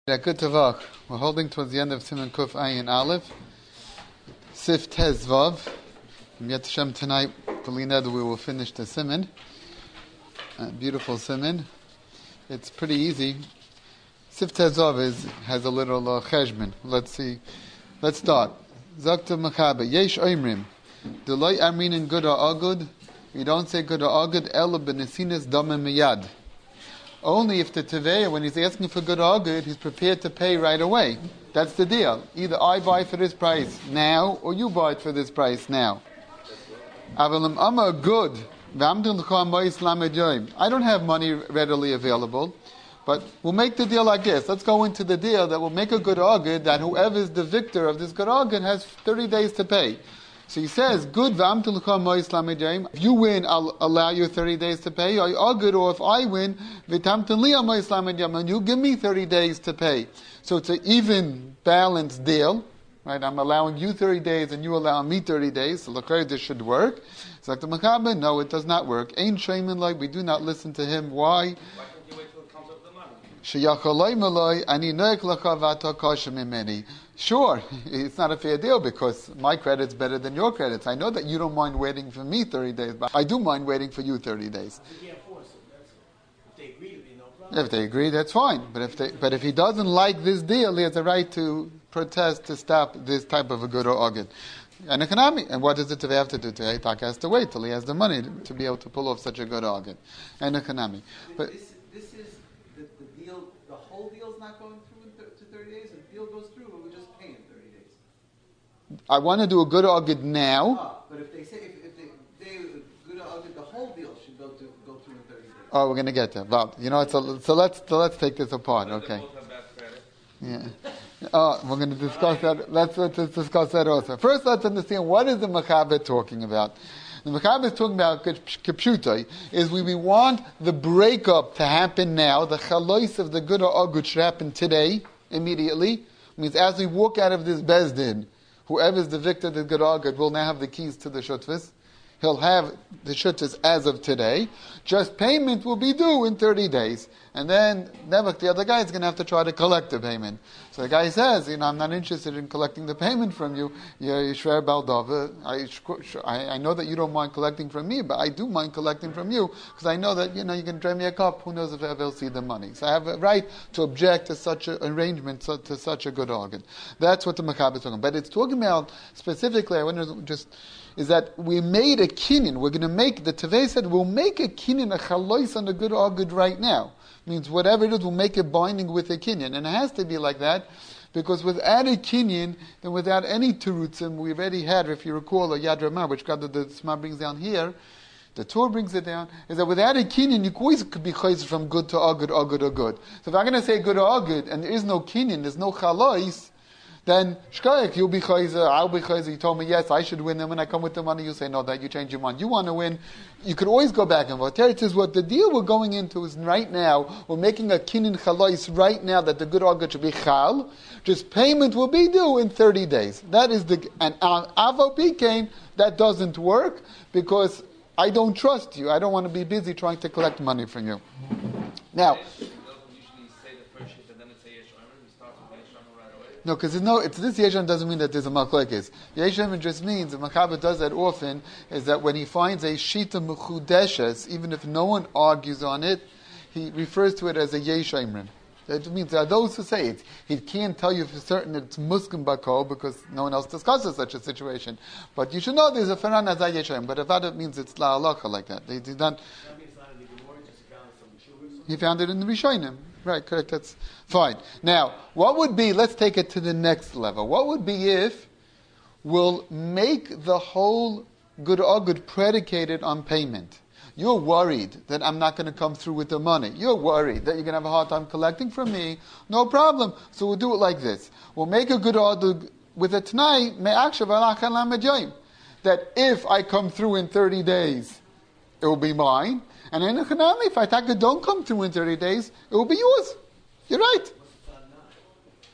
Yeah, good tavach. We're holding towards the end of Siman Kuf Ayin Aleph, Sif Tez Vav. Yet Hashem tonight, Polina, we will finish the Siman. Beautiful Siman. It's pretty easy. Sif Tez Vav has a little cheshbon. Let's see. Let's start. Zakta Machabe. Yesh Oimrim. Delay Amrin Good or Agud. We don't say Good or Agud. Ela Benesinas Damim Miyad. Only if the Teveya, when he's asking for good or good, he's prepared to pay right away. That's the deal. Either I buy for this price now, or you buy it for this price now. Avalim Amma good. I don't have money readily available, but we'll make the deal like this. Let's go into the deal that will make a good or good, that whoever is the victor of this good or good has 30 days to pay. So he says, good, if you win, I'll allow you 30 days to pay. Or good, or if I win, and you give me 30 days to pay. So it's an even, balanced deal. Right? I'm allowing you 30 days and you allow me 30 days. So this should work. It's like the Machaber, no, it does not work. Ain't shaymin like, we do not listen to him. Why? Sure, it's not a fair deal because my credit's better than your credits. I know that you don't mind waiting for me 30 days, but I do mind waiting for you 30 days. If they agree, it'll be no problem. If they agree, that's fine. But if he doesn't like this deal, he has a right to protest to stop this type of a good or ogid. And economy. And what does the Tevei have to do today? Taka has to wait till he has the money to be able to pull off such a good ogid. And economy. But this is the deal. The whole deal's not going through to 30 days. If the deal goes through, we'll just pay in 30 days. I want to do a good ogid now. But if they say if they good ogid, the whole deal should go through in 30 days. Oh, we're going to get there. Well, so let's take this apart. Okay. Yeah. We're going to discuss that. Let's discuss that also. First, let's understand what is the Machaber talking about. The Machaber is talking about Kipshutai, is we want the breakup to happen now. The chalois of the good or good should happen today, immediately. It means as we walk out of this Bezdin, whoever is the victor of the good or good will now have the keys to the Shutvis. He'll have the Shutvis as of today. Just payment will be due in 30 days. And then, never, the other guy is going to have to try to collect the payment. So the guy says, I'm not interested in collecting the payment from you. I know that you don't mind collecting from me, but I do mind collecting from you, because I know that, you can drain me a cup. Who knows if ever will see the money. So I have a right to object to such an arrangement, to such a good organ. That's what the Machaber is talking about. But it's talking about, specifically, I want to just, is that we made a kinyan. We're going to make, the Tevei said, we'll make a kinyan, a chalois on the good or good right now. Means whatever it is, we'll make it binding with a kinyan. And it has to be like that, because without a kinyan, then without any terutzim, we already had, if you recall, a Yad Ramah, which God the Sma brings down here, the Torah brings it down, is that without a kinyan, you always could be chayz from good to agud, agud, or good. So if I'm going to say good or agud, and there is no kinyan, there's no chalois, then shkayek, you'll be chayzer, I'll be chayzer. You told me yes, I should win. And when I come with the money, you say no, that you change your mind. You want to win. You could always go back and vote. It says what the deal we're going into is right now. We're making a kinyan chalois right now that the good organ should be chal. Just payment will be due in 30 days. That is and avo pikein, that doesn't work because I don't trust you. I don't want to be busy trying to collect money from you. Now. No, because it's this Yesham doesn't mean that there's a machlekes. Yesham just means, the Machaber does that often, is that when he finds a shita mechudeshes, even if no one argues on it, he refers to it as a Yeshayimrim. That means there are those who say it. He can't tell you for certain that it's muskim bakol because no one else discusses such a situation. But you should know there's a faran as a Yeshayim. But if that it means it's la halacha like that. They did not. He found it in the Rishonim. Right, correct, that's fine. Now, what would be, let's take it to the next level. What would be if we'll make the whole good or good predicated on payment? You're worried that I'm not going to come through with the money. You're worried that you're going to have a hard time collecting from me. No problem. So we'll do it like this. We'll make a good order with a t'nai, that if I come through in 30 days, it will be mine. And in economy, if I don't come through in 30 days, it will be yours. You're right.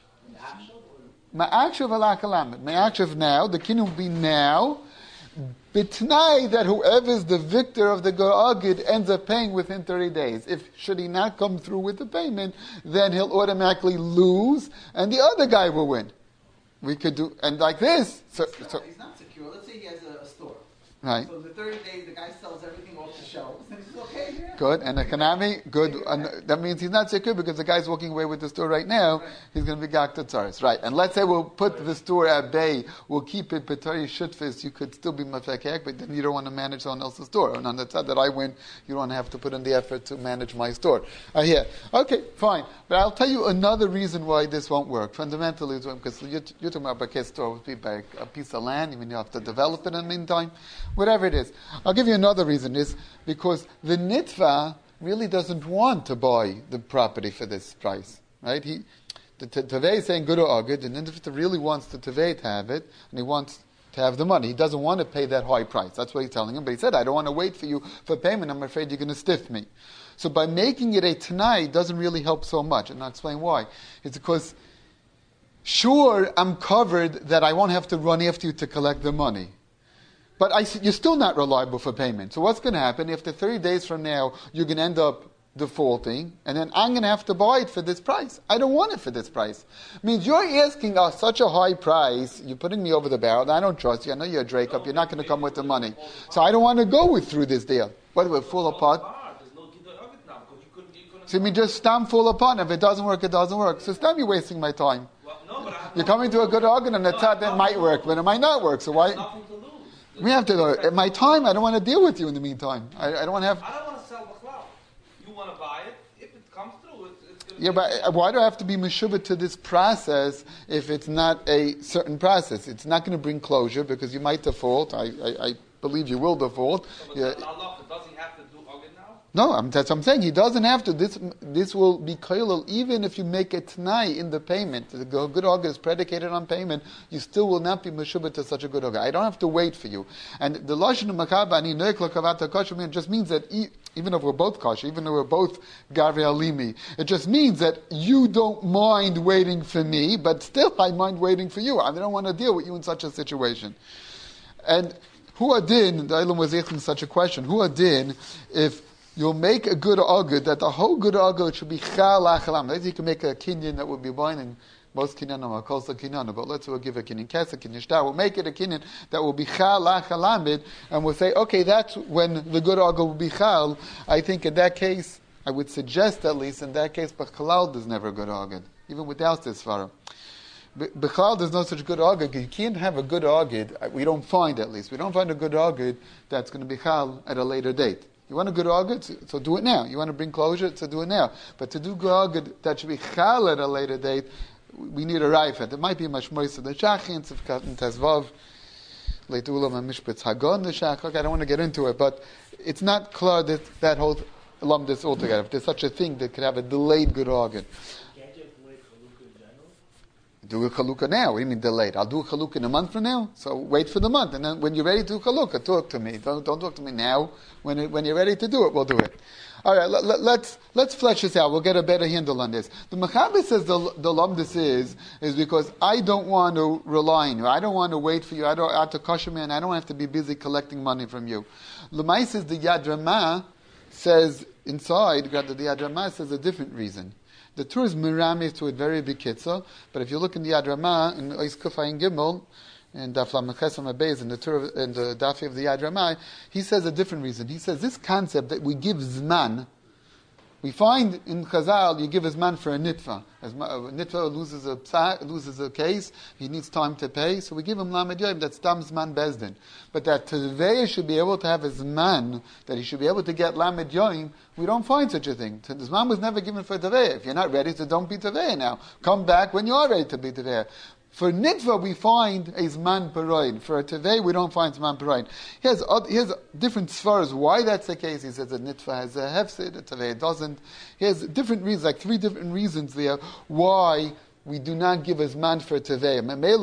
Ma'akshav alakalamet. Ma'akshav now, the kinyan will be now, B'tnai that whoever is the victor of the Agid ends up paying within 30 days. If should he not come through with the payment, then he'll automatically lose, and the other guy will win. We could do, and like this. He's not secure. Let's say he has a store. Right. So the 30 days, the guy sells everything off the shelves, and he's okay here. Good. And economy, good. And that means he's not secure because the guy's walking away with the store right now. Right. He's going to be gak tzaris. Right. And let's say we'll put the store at bay. We'll keep it petari shutfis. You could still be mafekek, but then you don't want to manage someone else's store. And on the side that I win, you don't have to put in the effort to manage my store. Yeah. Okay. Fine. But I'll tell you another reason why this won't work. Fundamentally, because you're talking about a store would be by a piece of land. You mean you have to develop it in the meantime. Whatever it is. I'll give you another reason, is because the nitva really doesn't want to buy the property for this price, right? The Tevei is saying good or agud, and the nitva really wants the Tevei to have it, and he wants to have the money. He doesn't want to pay that high price. That's what he's telling him. But he said, I don't want to wait for you for payment. I'm afraid you're going to stiff me. So by making it a Tanai doesn't really help so much, and I'll explain why. It's because, sure, I'm covered that I won't have to run after you to collect the money. But you're still not reliable for payment. So what's going to happen if 30 days from now you're going to end up defaulting, and then I'm going to have to buy it for this price? I don't want it for this price. It means you're asking us such a high price, you're putting me over the barrel, I don't trust you, I know you're a Drake up, you're not going to come with the money. So I don't want to go through this deal. What, we'll fall apart? So you mean just stamp fall apart, and if it doesn't work, it doesn't work. So stamp, you're wasting my time. You're coming to a good argument, and the top that might work, but it might not work, so why? We have to. At my time, I don't want to deal with you in the meantime. I don't want to have. I don't want to sell the cloud. You want to buy it. If it comes through, it's going to. Yeah, but why do I have to be meshubah to this process if it's not a certain process? It's not going to bring closure because you might default. I believe you will default. So, but does he have to do Ogid now? No, that's what I'm saying. He doesn't have to. This will be koilel even if you make a t'nai in the payment. The good Ogid is predicated on payment. You still will not be meshubah to such a good Ogid. I don't have to wait for you. And the lashon makaba ani noek lakavata kosher just means that even if we're both kosher, even though we're both gavri alimi, it just means that you don't mind waiting for me, but still I mind waiting for you. I don't want to deal with you in such a situation. And who adin? The Eilam was asking such a question. Who adin if you'll make a good agud that the whole good agud should be chal achalam. Maybe you can make a kinyan that would be binding. Most kinyanim are called kinyanim, but let's we'll give a kinyan kesek, kinyan shtar. We'll make it a kinyan that will be chal achalamid, and we'll say, okay, that's when the good agud will be chal. I think in that case, I would suggest at least in that case, but chalal is never a good agud, even without this svara. B'chalal there's no such good agud. You can't have a good agud. We don't find at least. We don't find a good agud that's going to be chal at a later date. You want a good agud, so do it now. You want to bring closure, so do it now. But to do good agud that should be chal at a later date, we need a raifet. It might be much more so the shachin, tzivkat and tezvav, leitulam and mishpetz hagon the shach. I don't want to get into it, but it's not clear that whole alumnus altogether. If there's such a thing that could have a delayed good agud. Do a chalukah now. What do you mean delayed? I'll do a chalukah in a month from now. So wait for the month, and then when you're ready to do chalukah, talk to me. Don't talk to me now. When you're ready to do it, we'll do it. All right, let's flesh this out. We'll get a better handle on this. The Mechaber says the lumdus is because I don't want to rely on you. I don't want to wait for you. I don't have to kosher me, and I don't have to be busy collecting money from you. Lemay says the Yad Ramah says inside. The Yad Ramah says a different reason. The Tur is miramis to it very big kitzah, but if you look in the Yad Ramah in Ois Kufayin Gimel and Daf Lamechesam Abayz in the Tur in the Dafi of the Yad Ramah, he says a different reason. He says this concept that we give zman. We find in Chazal you give a zman for a nitva. As a nitva loses a case, he needs time to pay, so we give him lamed yoim. That's tam zman bezdin. But that Tevei should be able to have a zman, that he should be able to get lamed yoim. We don't find such a thing. The zman was never given for Tevei. If you're not ready, so don't be Tevei now. Come back when you are ready to be Tevei. For nitva, we find a zman peroin. For a tevei, we don't find zman peroin. He has different svaras why that's the case. He says that nitva has a hefsid, a tevei doesn't. He has different reasons, like 3 different reasons there why we do not give a zman for a tevei.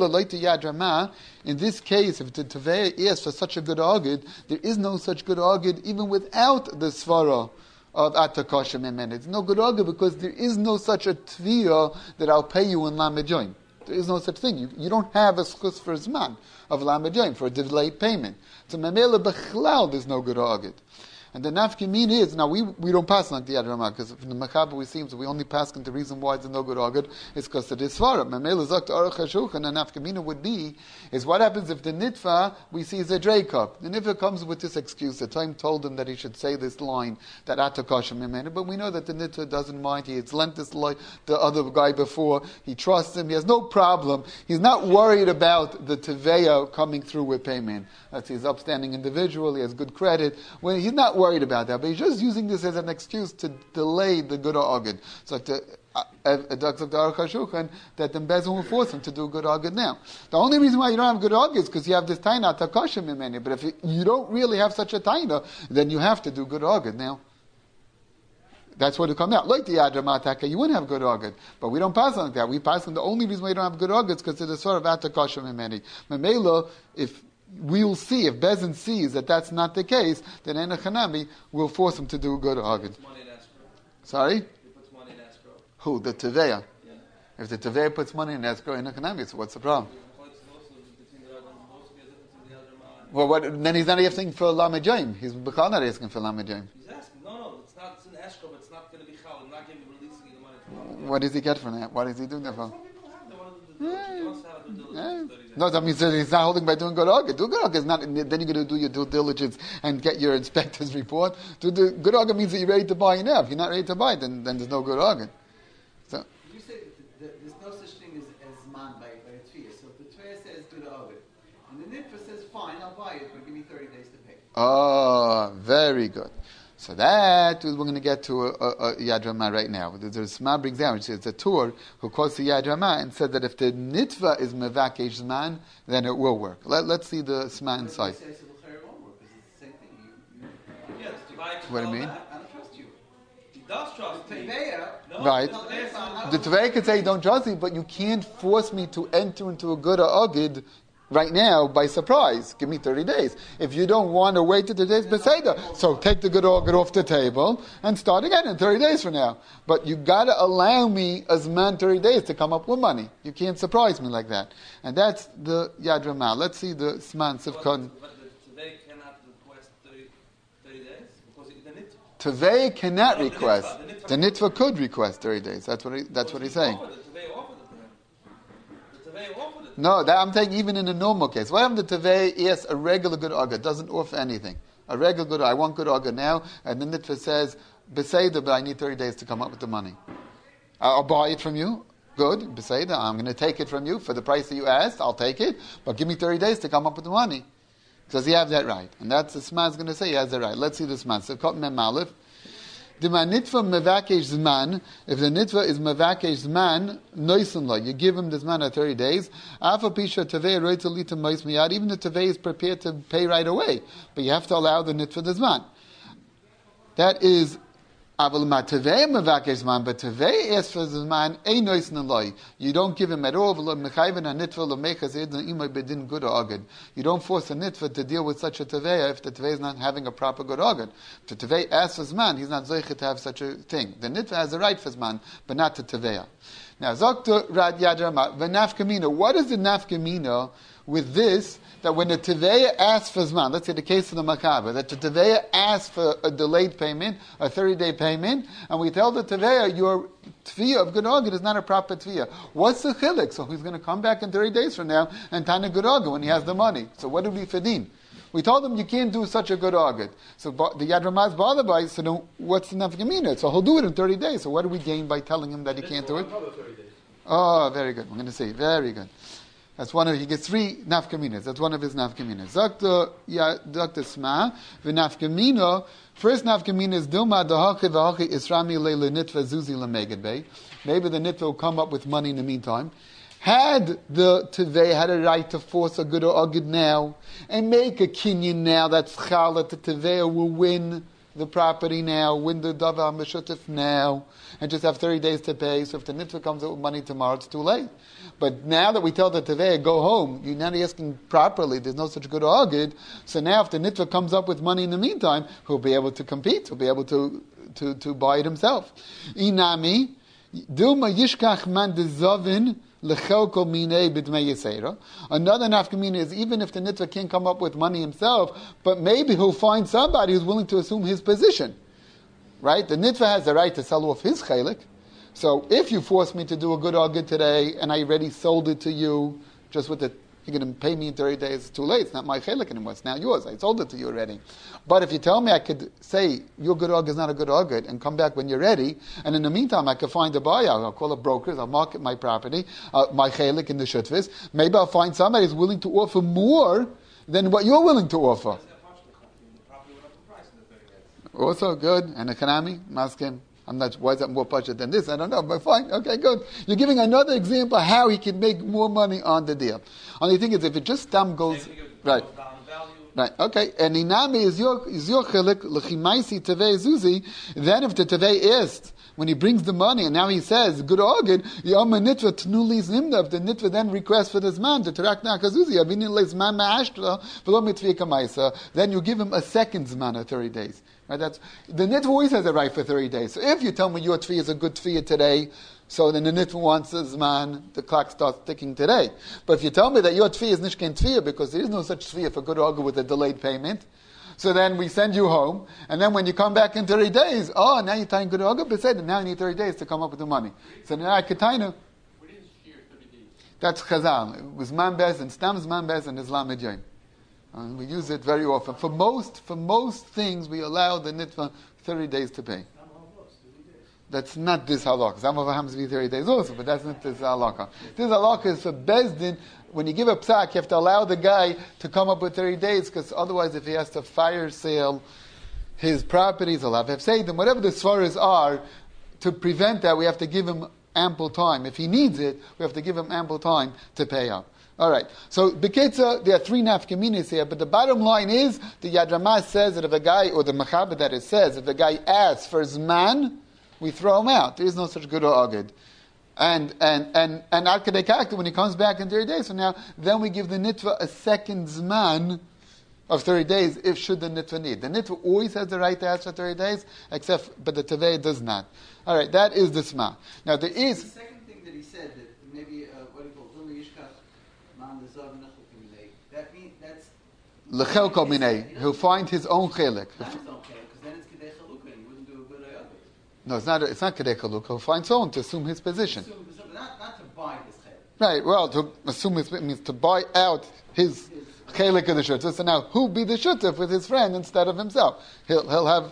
In this case, if the tevei is for such a good agid, there is no such good agid even without the svara of atakoshem emen. It's no good agid because there is no such a tviyah that I'll pay you in lamed yoim. There is no such thing. You don't have a schus for zman of lamed yom, for a delayed payment. So memela bechlal, there's no good agid. And the nafkamin is, now we don't pass like the Yad Ramah, because from the Machaber we seem we only pass the reason why it's a no good agid is because it is svarah. Memela zakt aruch hashulchan, and nafkamina would be, is what happens if the nitva we see is a dreikop. The nitva comes with this excuse. The time told him that he should say this line, that atakashim imena, but we know that the nitva doesn't mind. He had lent this line the other guy before. He trusts him. He has no problem. He's not worried about the teveya coming through with payment. That's his upstanding individual. He has good credit. Well, he's not worried about that, but he's just using this as an excuse to delay the good agid. So that the Bezin will force him to do good agid now. The only reason why you don't have good agid is because you have this taina takashim imeni. But if you don't really have such a taina, then you have to do good agid now. That's what it comes out. Like the Yad Ramah Taka, you wouldn't have good agid. But we don't pass on like that. We pass on the only reason why you don't have good agid is because it's a sort of atakashim imeni. Memela, if we will see, if Bezin sees that that's not the case, then Ena Chanami will force him to do good agid. Sorry? He puts money in escrow. Who? The Teveya. Yeah. If the Teveya puts money in escrow in Ekanami, so what's the problem? Well, then he's not asking for Lamed Yom. He's B'chal not asking for Lamed Yom. He's asking, no, it's not, it's in escrow, but it's not going to be chal. I'm not giving releasing you the money. What does he get from that? What is he doing that for? Some people have, they want to do diligence. He wants to have due diligence. 30 days. No, that means that he's not holding by doing good agid. Do good agid is not, then you're going to do your due diligence and get your inspector's report. Do the good agid means that you're ready to buy now. If you're not ready to buy, then there's no good agid. So, You say that there's no such thing as man by a tefillah. So if the tefillah says good agid, and the nitva says fine, I'll buy it, but give me 30 days to pay. oh, very good. So that we're going to get to a Yad Ramah right now. The Sma brings down, which is the Tur who quotes the Yad Ramah and said that if the nitva is mevakesh zman, then it will work. Let's see the Sma inside. But it won't work because it's the same thing. Yes, the guy What do you mean? I don't trust you. He does trust me. Teveya, No, Right. the Teveya is The Tevei could say, don't trust me, but you can't force me to enter into a good agid right now by surprise. Give me 30 days. If you don't want to wait 30 days, Beseda. So take the good agid off the table and start again in 30 days from now. But you got to allow me as man 30 days to come up with money. You can't surprise me like that. And that's the Yad Ramah. Let's see the Sman Sivkon. But the Teveya cannot request 30 days because the nitva. Tevei cannot No, request. the nitva. The nitva could request 30 days. That's what he's saying. The Teveya offered it to him. The Teveya offered it. No, that I'm saying even in a normal case. What happens to Tevei? Yes, a regular good agid doesn't offer anything. A regular good, I want good agid now, and the nitva says, Beseda, but I need 30 days to come up with the money. I'll buy it from you. Good, Beseda, I'm going to take it from you for the price that you asked. I'll take it, but give me 30 days to come up with the money. Does he have that right? And that's the Sman's going to say he has that right. Let's see the Sman. So, Kot Mem Aleph. The nitva mevakesh zman. If the nitva is mevakesh zman, noisun la. You give him the zman at 30 days. Afa pisha tevei roitzalita mois miyad. Even the tevei is prepared to pay right away, but you have to allow the nitva the zman. That is aval ma tevei mevakesh zman, but tevei asks for zman ein noisun la. You don't give him at all. V'lo mechayven a nitva lo mechas edin imay bedin good agid. You don't force a nitva to deal with such a tevei if the tevei is not having a proper good agid. If the tevei asks for zman, he's not zoichet to have such a thing. The nitva has a right for zman, but not the tevei. Now, Zokta Rad Yad Ramah, v'nafkamina. What is the nafkamina with this? That when the Teveya asks for Zman, let's say the case of the Machaber, that the Teveya asks for a delayed payment, a 30-day payment, and we tell the Teveya, your Tviya of good agid is not a proper Tviya. What's the chilik? So he's going to come back in 30 days from now and Tana good agid when he has the money. So what do we fedin? We told him you can't do such a good agid. So the Yad Ramah is bothered by it, so then what's the nafkamina? So he'll do it in 30 days. So what do we gain by telling him that he can't do it? Oh, very good. We're going to see. Very good. That's one of, he gets 3 nafkaminas. That's one of his nafkaminas. Dr. Sma, the nafkamina, first nafkamina is Dilma dahachi v'hachi isrami le'le nitva zuzi l'meged. Maybe the nitva will come up with money in the meantime. Had the Tevei had a right to force a good agid now and make a kinyan now, that's chala, the Tevei will win the property now, win the davar meshutif now, and just have 30 days to pay. So if the nitva comes out with money tomorrow, it's too late. But now that we tell the Tevei, go home, you're not asking properly, there's no such good agid. So now if the nitva comes up with money in the meantime, he'll be able to compete, he'll be able to buy it himself. Inami, Dilma yishkach man dezavin lechelko minei b'dmei yisera. Another nafkamina is even if the nitva can't come up with money himself, but maybe he'll find somebody who's willing to assume his position. Right? The nitva has the right to sell off his chelik. So if you force me to do a good agud today, and I already sold it to you, just with the you're going to pay me in 30 days, it's too late. It's not my chelik anymore. It's now yours. I sold it to you already. But if you tell me I could say, your good agud is not a good agud, and come back when you're ready, and in the meantime I could find a buyer, I'll call up brokers, I'll market my property, my chelik in the shutvis, maybe I'll find somebody who's willing to offer more than what you're willing to offer. Also good. And economy, maskim. I'm not. Why is that more budget than this? I don't know, but fine. Okay, good. You're giving another example how he can make more money on the deal. Only thing is, if it just goes right, right. Okay. And inami is your chelik lechimaisi tevei zuzi. Then if the tevei asked when he brings the money, and now he says good organ, yom nitva tnulis nimda. If the nitva then requests for this man to terak nakazuzi avinin leizman ma'ashtra v'lo mitzvah kamaisa, then you give him a second zman of 30 days. Right, that's the nitva always has a right for 30 days. So if you tell me your tefillah is a good tefillah today, so then the nitva wants a zman, the clock starts ticking today. But if you tell me that your tefillah is nishken tefillah because there is no such tefillah for good organ with a delayed payment, so then we send you home, and then when you come back in 30 days, now you're tying good organ, but said now you need 30 days to come up with the money. So now I could tie you. What is here 30 days? That's chazal. It was man bez and stam zman bez and Islam medyaim. We use it very often. For most things, we allow the nitva 30 days to pay. That's not this halakha. Some of happens to be 30 days also, but that's not this halakha. This halakha is for bezdin. When you give a psak, you have to allow the guy to come up with 30 days, because otherwise, if he has to fire sale his properties, he'll have hefseidim, whatever the svaras are, to prevent that, we have to give him ample time. If he needs it, we have to give him ample time to pay out. All right. So, Beketza, there are three nafkaminas here, but the bottom line is the Yad Ramah says that if a guy, or the Mechaber that it says, if the guy asks for zman, we throw him out. There is no such good or agud. And Ad Kedei Kakta, when he comes back in 30 days from now, then we give the nitva a second zman of 30 days, if should the nitva need. The nitva always has the right to ask for 30 days, but the tevei does not. All right, that is the sma. Now there is the second thing that he said that maybe what do you call Yishkach man dezav nechel minei. That means that's lechelko minei. He'll find his own chelik. Not his own chelik, because then it's kedei chalukah, and you wouldn't do a good ayah. No, it's not. It's not kedei chalukah. He'll find someone to assume his position. Not to buy his chelik. Right. Well, to assume his means to buy out his chelik of the shutzer. So now, who be the shutzer with his friend instead of himself? He'll have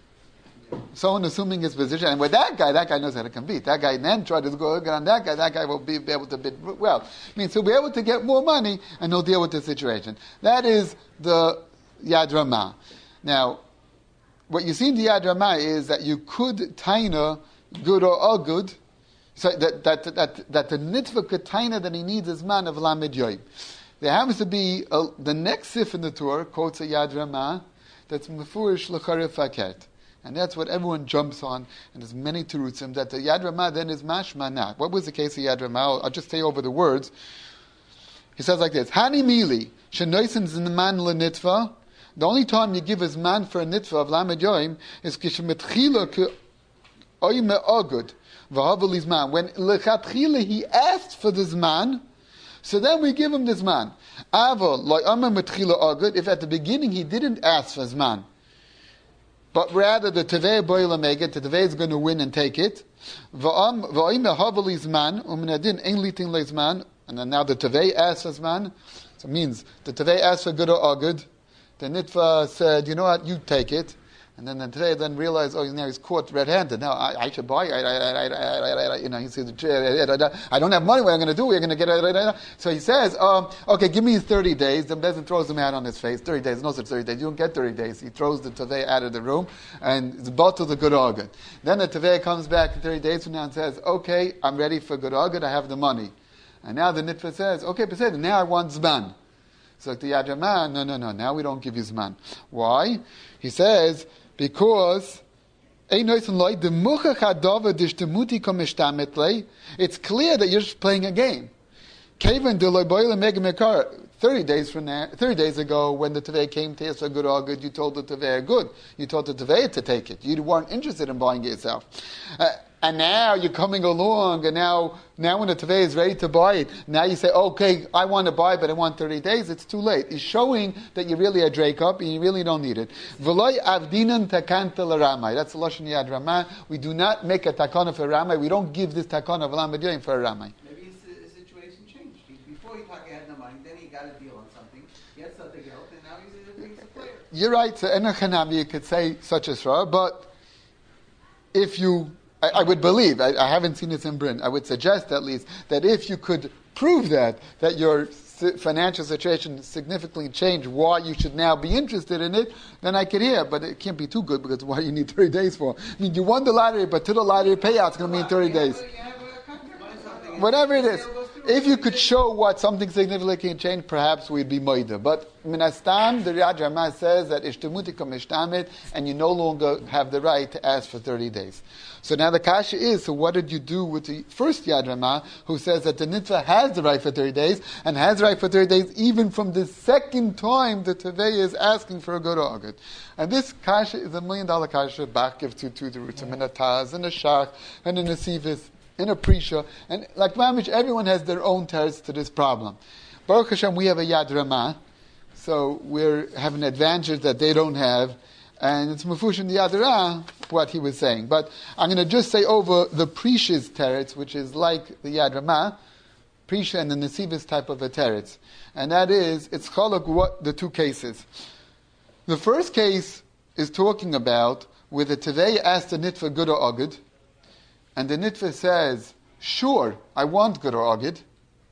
someone assuming his position, and with that guy knows how to compete. That guy then tried to go on that guy will be able to bid well. Means he'll be able to get more money, and he'll deal with the situation. That is the Yad Ramah. Now, what you see in the Yad Ramah is that you could taina good or good, so that the nitva could taina that he needs is man of lamed yoim. There happens to be the next sif in the Torah quotes a Yad Ramah that's mefurish l'charif haket. And that's what everyone jumps on, and there's many terutzim, that the Yad Ramah then is mashma not. What was the case of Yad Ramah? I'll just say over the words. He says like this, Hani mili, shenoisen zman lenitva. The only time you give his man for a nitva of lamed yoim is kishemetchila ke oime agud, v'havel izman. When lechatchila he asked for this man, so then we give him this man. Aval, like Amma metchila agud, if at the beginning he didn't ask for his man, but rather the Tevei Boila Meget, the Tevei is going to win and take it. And then now the Tevei asks for man. So it means the Tevei asked for good or good. The Nitva said, you know what, you take it. And then the Tevei then realized, now he's caught red-handed. Now I should buy. He says, I don't have money. What am I going to do? We're going to get. So he says, okay, give me 30 days. The Bezin throws him out on his face. 30 days, no such 30 days. You don't get 30 days. He throws the Tevei out of the room, and it's bought to the good organ. Then the Tevei comes back 30 days from now and says, okay, I'm ready for good organ. I have the money. And now the Nitva says, okay, Pesed, now I want Zman. So the Yad Ramah, no, now we don't give you Zman. Why? He says, because it's clear that you're just playing a game. 30 days ago, when the Tevei came to ask for good or good, you told the Tevei good. You told the Tevei to take it. You weren't interested in buying it yourself. And now you're coming along, and now when the Tevei is ready to buy it, now you say, okay, I want to buy, but I want 30 days. It's too late. It's showing that you really are Drake-up, and you really don't need it. V'loi avdinan takanta l'ramai. That's the Lashon Yad Ramah. We do not make a takana for Ramai. We don't give this takana of Lamad for a Ramai. Maybe his situation changed. Before he had no money, then he got a deal on something. He had something else, and now he's a player. You're right. So in a Chanami, you could say such a Shra, but if you... I would believe, I haven't seen this in Bryn, I would suggest at least that if you could prove that your financial situation significantly changed, why you should now be interested in it, then I could hear, but it can't be too good because why you need 30 days for? I mean, you won the lottery, but to the lottery payout's going to mean 30 days. Whatever it is. If you could show what something significantly can change, perhaps we'd be moida. But minastam, the Yad Ramah says that ishtemutika mishtamit, and you no longer have the right to ask for 30 days. So now the kasha is, so what did you do with the first Yad Ramah, who says that the nitva has the right for 30 days, and has the right for 30 days even from the second time the Tevei is asking for a good agad. And this kasha is $1 million kasha, back to the roots of Minataz, and a Shach, and a Nesivis, in a Prisha, and like Mamish, everyone has their own teretz to this problem. Baruch Hashem, we have a Yad Ramah, so we have an advantage that they don't have, and it's Mefush in the Yad Ramah, what he was saying. But I'm going to just say over the Prisha's teretz, which is like the Yad Ramah, Prisha and the Nesivis type of a teretz. And that is, it's chaluk what the two cases. The first case is talking about where the Tevei asked the Nitva good or agad, and the Nitva says, sure, I want good or agad.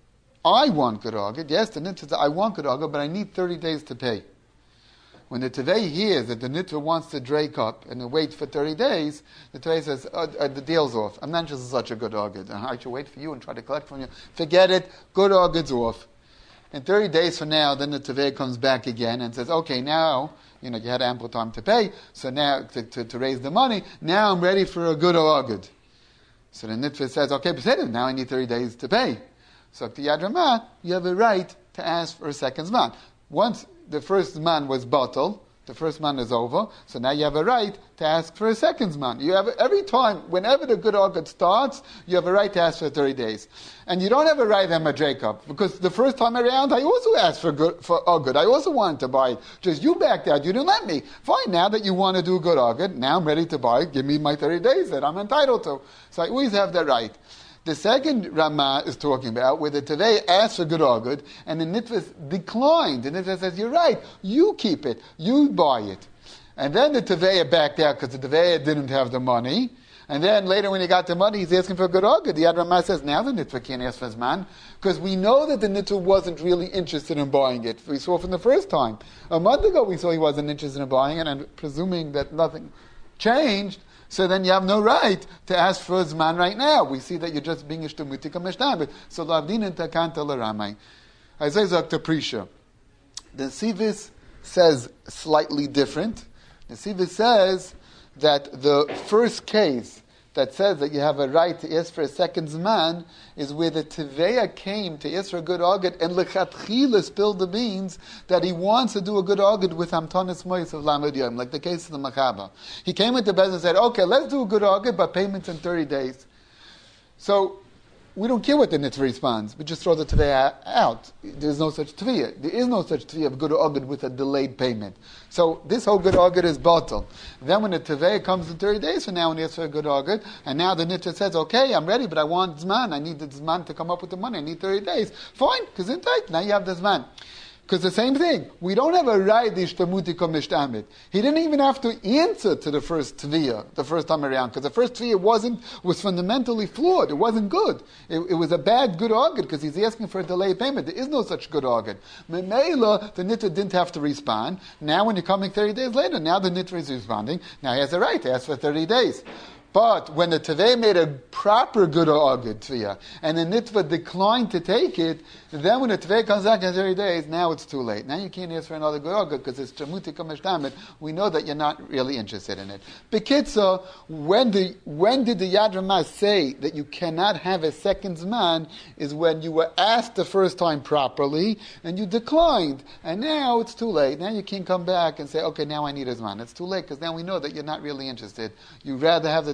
I want good or agad. Yes, the Nitva says, I want good or agad, but I need 30 days to pay. When the Tevei hears that the Nitva wants to drake up and wait for 30 days, the Tevei says, the deal's off. I'm not just such a good agad. I should wait for you and try to collect from you. Forget it, good agad's off. And 30 days from now, then the Tevei comes back again and says, okay, now, you had ample time to pay, so now, to raise the money, now I'm ready for a good agad. So the Nitva says, okay, but now I need 30 days to pay. So to Yad Ramah, you have a right to ask for a second Zman. Once the first Zman was bottled, the first Zman is over, so now you have a right to ask for a second Zman. You have, every time, whenever the good agad starts, you have a right to ask for 30 days. And you don't have a right to have a Jacob, because the first time around, I also asked for agad. I also wanted to buy it. Just you backed out, you didn't let me. Fine, now that you want to do a good agad, now I'm ready to buy it, give me my 30 days that I'm entitled to. So I always have that right. The second Ramah is talking about where the Tevei asked for good agad, and the Nitva declined. The Nitva says, you're right, you keep it, you buy it. And then the Tevei backed out because the Tevei didn't have the money. And then later when he got the money, he's asking for a good agad. The Yad Ramah says, now the Nitva can't ask for his man, because we know that the Nitva wasn't really interested in buying it. We saw from the first time. A month ago we saw he wasn't interested in buying it, and presuming that nothing changed, so then you have no right to ask for Zman right now. We see that you're just being ishtamutika mishtabit. So lavdin takanta l'ramai. I say Dr. Prisha. The Sivis says slightly different. The Sivis says that the first case that says that you have a right to ask for a second Zman is where the Teveya came to ask for a good agad and lechatchila spilled the beans that he wants to do a good agad with Hamtanis Mois of Lamed Yom, like the case of the Machaba. He came into Bez and said, okay, let's do a good agad, but payments in 30 days. So we don't care what the Nitva responds. We just throw the Teveya out. There's no such Teveya. There is no such Teveya of good agad with a delayed payment. So this whole good agad is bottled. Then when the Teveya comes in 30 days from now and he asks for a good agad, and now the Nitva says, okay, I'm ready, but I want Zman. I need the Zman to come up with the money. I need 30 days. Fine, because in tight, now you have the Zman. Because the same thing, we don't have a right ishtamutika mishtamit. He didn't even have to answer to the first tviyah, the first time around, because the first tviyah was fundamentally flawed. It wasn't good. It was a bad good agad because he's asking for a delayed payment. There is no such good agad. Memela, the nitva didn't have to respond. Now when you're coming 30 days later, now the nitva is responding. Now he has a right to ask for 30 days. But when the Tevei made a proper good agad tviyah, and the Nitva declined to take it, then when the Tevei comes back in 30 days, now it's too late. Now you can't ask for another good agad because it's Chamutika Meshtamit. We know that you're not really interested in it. Bekitza, when did the Yad Ramah say that you cannot have a second Zman is when you were asked the first time properly, and you declined. And now it's too late. Now you can't come back and say, okay, now I need a Zman. It's too late because now we know that you're not really interested. You'd rather have the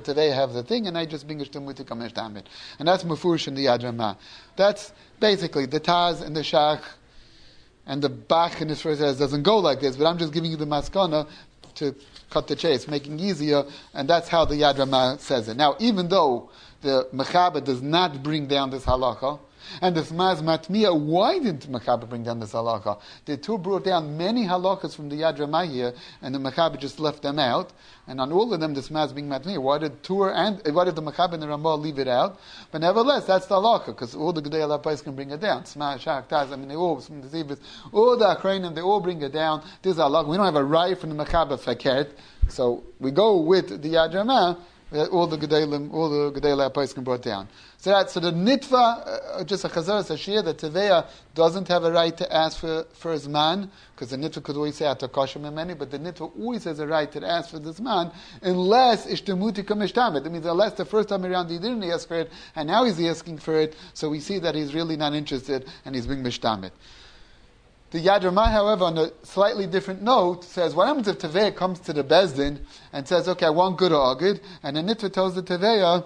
Tevei have the thing, and I just bring Ishtamuti Kamesh Damit. And that's Mufurish in the Yad Ramah. That's basically the Taz and the Shach and the Bach in this first says doesn't go like this, but I'm just giving you the Maskana to cut the chase, making easier, and that's how the Yad Ramah says it. Now, even though the Mechaber does not bring down this halacha, and the Maz Matmiya, why didn't Mechaber bring down this halacha? The two brought down many halachas from the Yad Ramah here, and the Mechaber just left them out. And on all of them, the Maz being Matmiya. Why did the Mechaber and the Ramah leave it out? But nevertheless, that's the halacha, because all the Gedei Alapais can bring it down. Sma, Shach, Taz, they all, all the Akrainim, they all bring it down. This is halacha. We don't have a right from the Mechaber Fakert, so we go with the Yad Ramah. All the Gedei Alapais can brought down. So the Nitva, just a Chazar Sashir, the Teveya doesn't have a right to ask for his man, because the Nitva could always say Atokashim Memeni, but the Nitva always has a right to ask for this man, unless Ishtamuti Kamishtamet. That means unless the first time around he didn't ask for it, and now he's asking for it, so we see that he's really not interested, and he's being Mishtamet. The Yad Ramah, however, on a slightly different note, says, what happens if Teveya comes to the Bezdin and says, okay, I want good or agid, and the Nitva tells the Teveya,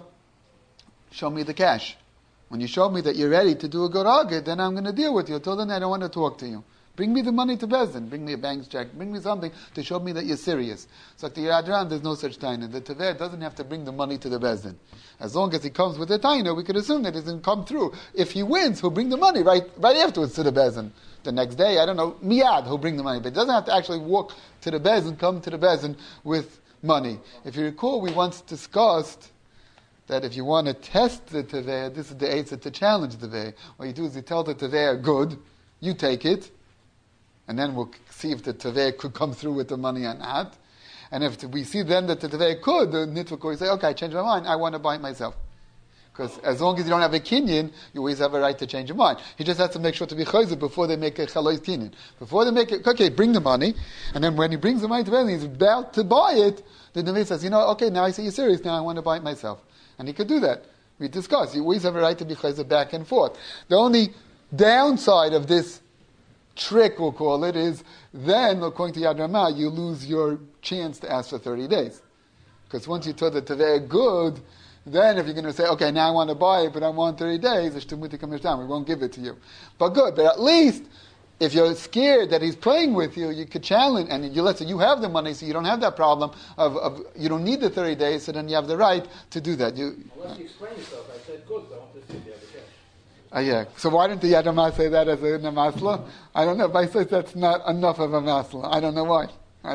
show me the cash. When you show me that you're ready to do a good agid, then I'm going to deal with you. Until then, I don't want to talk to you. Bring me the money to Bezdin. Bring me a bank's check. Bring me something to show me that you're serious. So at the Yad Ramah, there's no such taina. The Teveya doesn't have to bring the money to the Bezdin. As long as he comes with a taina, we could assume that he's going to come through. If he wins, he'll bring the money right afterwards to the Bezdin. The next day, I don't know, miyad, he'll bring the money. But he doesn't have to actually walk to the Bezdin, come to the Bezdin with money. If you recall, we once discussed that if you want to test the Teveya, this is the Eitzah to challenge the Teveya. What you do is you tell the Teveya, good, you take it, and then we'll see if the Teveya could come through with the money or not. And if we see then that the Teveya could, the Nitva could say, okay, I changed my mind, I want to buy it myself. Because as long as you don't have a kinyan, you always have a right to change your mind. He just has to make sure to be chayzer before they make a chalois kinyan. Before they make it, okay, bring the money, and then when he brings the money to Bezdin, he's about to buy it, the Navi says, okay, now I see you're serious, now I want to buy it myself. And he could do that. We discussed. You always have a right to be chayzer back and forth. The only downside of this trick, we'll call it, is then, according to Yad Ramah, you lose your chance to ask for 30 days. Because once you told the Teveya good, then if you're going to say, okay, now I want to buy it, but I want 30 days, we won't give it to you. But good, but at least if you're scared that he's playing with you, you could challenge, and you have the money, so you don't have that problem of you don't need the 30 days, so then you have the right to do that. Unless you explain yourself, I said, good, I want to see if you have the cash. Yeah. So why didn't the Yad Ramah say that as a masla? I don't know. If I say that's not enough of a masla, I don't know why.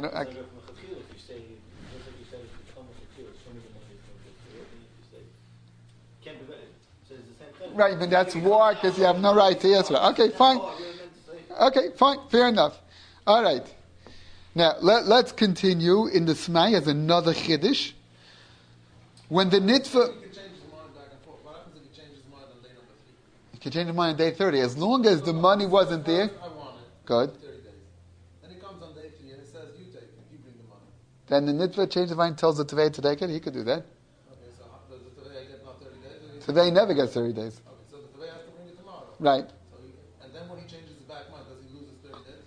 Right, but that's war because you have no right to answer. Okay, fine. Okay, fine. Fair enough. All right. Now, let's continue in the Smai as another Chiddush. When the Nitva... He can change his mind back and forth. What happens if he changes his mind on day number 3? He can change his mind on day 30. As long as the money wasn't there... I want it. Good. 30 days. Then he comes on day 3 and he says, you take it. You bring the money. Then the Nitva changes his mind, tells the Tevei to take it. He could do that. Okay, so does the Tevei get not 30 days? Tevei never gets 30 days. Okay, so the Tevei has to bring it tomorrow. Right. So and then when he changes his back mind, does he lose his 30 days?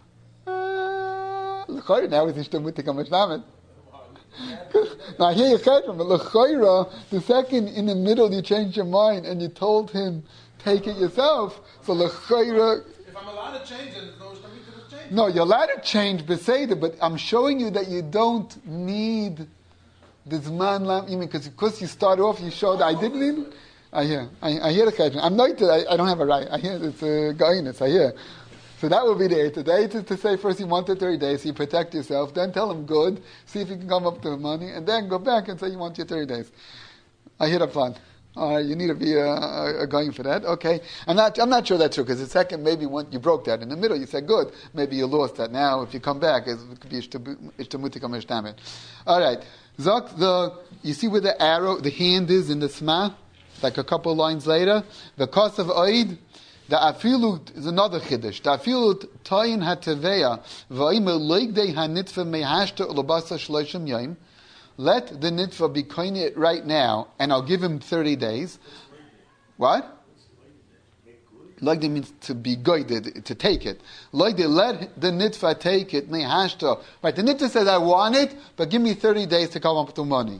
Now he's Ishtamuti Kamashnamet. Now here you catch him, but L'chayra, the second in the middle you changed your mind and you told him, take it yourself. So L'chayra... If I'm allowed to change it, there's no Ishtamuti to change. No, you're allowed to change Beseder, but I'm showing you that you don't need this man lam. You mean because you start off, you showed I didn't need it? I hear the question. I'm not. I don't have a right. I hear it's a guidance. I hear. So that would be the eight. The eight is to say first you wanted 30 days, so you protect yourself. Then tell him good. See if you can come up to the money, and then go back and say you want your 30 days. I hear the plan. All right, you need to be going for that. Okay, I'm not sure that's true because the second maybe when you broke that in the middle, you said good. Maybe you lost that. Now if you come back, it could be ishtamuti kameshtamet. All right, Zok you see where the arrow, the hand is in the Sma, like a couple lines later. The cost of Oid. The afilut is another chiddush. The afilut tayin hateveya v'aymer leigdei hanitva mehashta ulabasa shloshim yom. Let the nitva be koine right now, and I'll give him 30 days. What? Leigdei means to be guided, to take it. Leigdei, let the nitva take it. Mehashta. Right, the nitva says, I want it, but give me 30 days to come up with the money.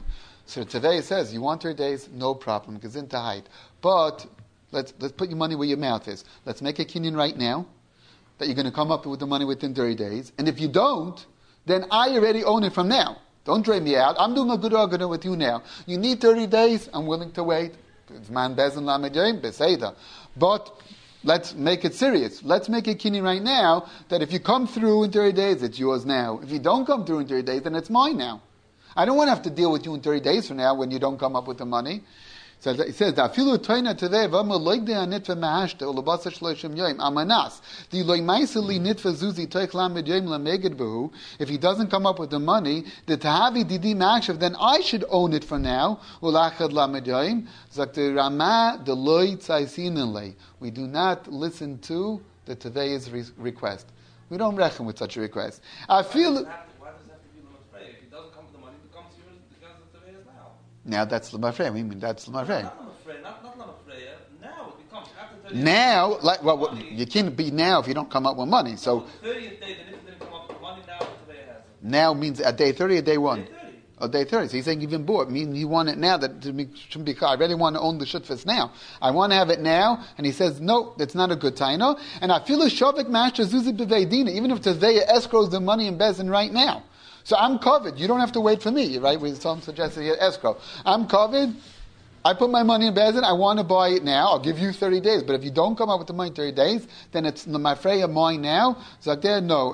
So Tevei says, you want 30 days, no problem, gezin tahait. But let's put your money where your mouth is. Let's make a kinyan right now, that you're going to come up with the money within 30 days. And if you don't, then I already own it from now. Don't drain me out. I'm doing a good argument with you now. You need 30 days, I'm willing to wait. It's man bezin lamedayim, beseda. But let's make it serious. Let's make a kinyan right now, that if you come through in 30 days, it's yours now. If you don't come through in 30 days, then it's mine now. I don't want to have to deal with you in 30 days from now when you don't come up with the money. So it says, "Afilu toina tevei v'ama loigde anitva mahashta ulabasa shloshim yoyim amanas the loimaiseli nitva zuzi toich lamed yoyim lameged behu." If he doesn't come up with the money, the tahavi didi machshav, then I should own it for now. Ulachad lamed yoyim zakte rama deloi tzaisinenle. We do not listen to the tevei's request. We don't reckon with such a request. I feel. Why does it have to be Lamafrei? If he doesn't come with the money, it becomes yours because the Tevei is now. Now that's Lamafrei. We mean that's Lamafrei. Not Lamafrei, not Lamafrei. Now it becomes after 30 Now, like, well, you can't be now if you don't come up with money. So the 30th day, the Nitva didn't come up with the money, now the Tevei has it. now means a day 30 or day 1? Day 30. Or day 30. So he's saying even bought. Meaning you want it now, that shouldn't be. I really want to own the shutfas now. I want to have it now. And he says, no, that's not a good taino. And I feel a shavik master zuzi b'veidina, even if Tevei escrows the money in Bezin right now. So I'm covered. You don't have to wait for me, right? Some suggested here escrow. I'm covered. I put my money in Bezin. I want to buy it now. I'll give you 30 days. But if you don't come up with the money in 30 days, then it's Lamafreya mine now. Zakder, no.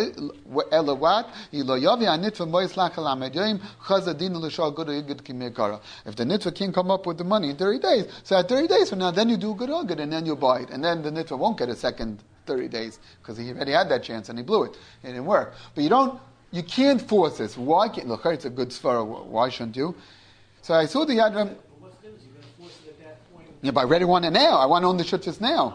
If the nitva can't come up with the money in 30 days, so at 30 days from now, then you do good or good, and then you buy it. And then the nitva won't get a second 30 days, because he already had that chance and he blew it. It didn't work. But you can't force this. Why can't? Look, it's a good svara. Why shouldn't you? So I saw the Yadram. What's the difference? You're going to force it at that point? Yeah, but I already want it now. I want to own the shutfas now.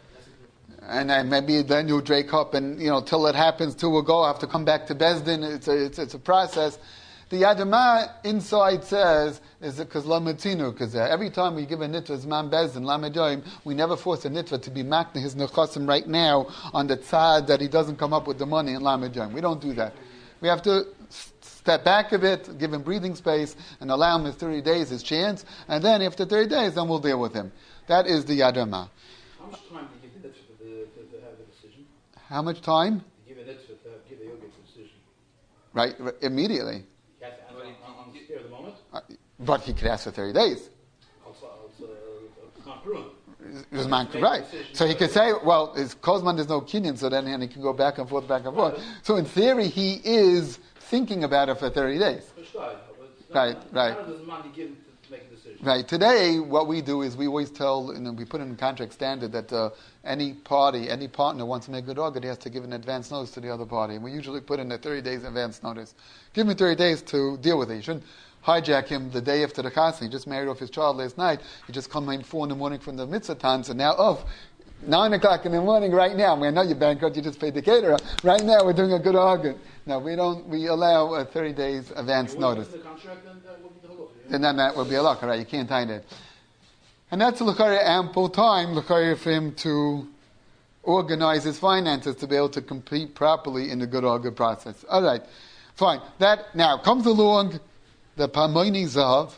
And maybe then you'll drake up, and till it happens, till we'll go. I have to come back to Bezdin. It's a process. The Yadama inside says is because lametinu, because every time we give a nitva zman Bezdin lamedoim, we never force a nitva to be makna his nechasim right now on the tzad that he doesn't come up with the money in lamedoim. We don't do that. We have to step back a bit, give him breathing space, and allow him his 30 days, his chance, and then after 30 days, then we'll deal with him. That is the Yadama. How much time do you give it to have the decision? How much time? You give it to give the yoga decision. Right, immediately. You have to answer on the spare of the moment? But he could ask for 30 days. It's not proven. It was right. So he could say, well, his Kozman there's no kinyan, so then he can go back and forth. So in theory, he is thinking about it for 30 days. Right. How does the money give him to make a decision? Right. Today, what we do is we always tell, and we put in a contract standard that any partner wants to make a dog, he has to give an advance notice to the other party. And we usually put in a 30 days advance notice. Give me 30 days to deal with it. You shouldn't hijack him the day after the chasna. He just married off his child last night. He just come home 4 a.m. from the mitzvah tan, so now, 9 o'clock in the morning right now. I know you're bankrupt, you just paid the caterer. Right now we're doing a good argument. No, we allow a 30 days advance notice. The contract, then that will be the whole Then that will be a lock, right? You can't hide it. And that's ample time for him to organize his finances to be able to compete properly in the good argument process. All right, fine. That now comes along the Pamoini Zav.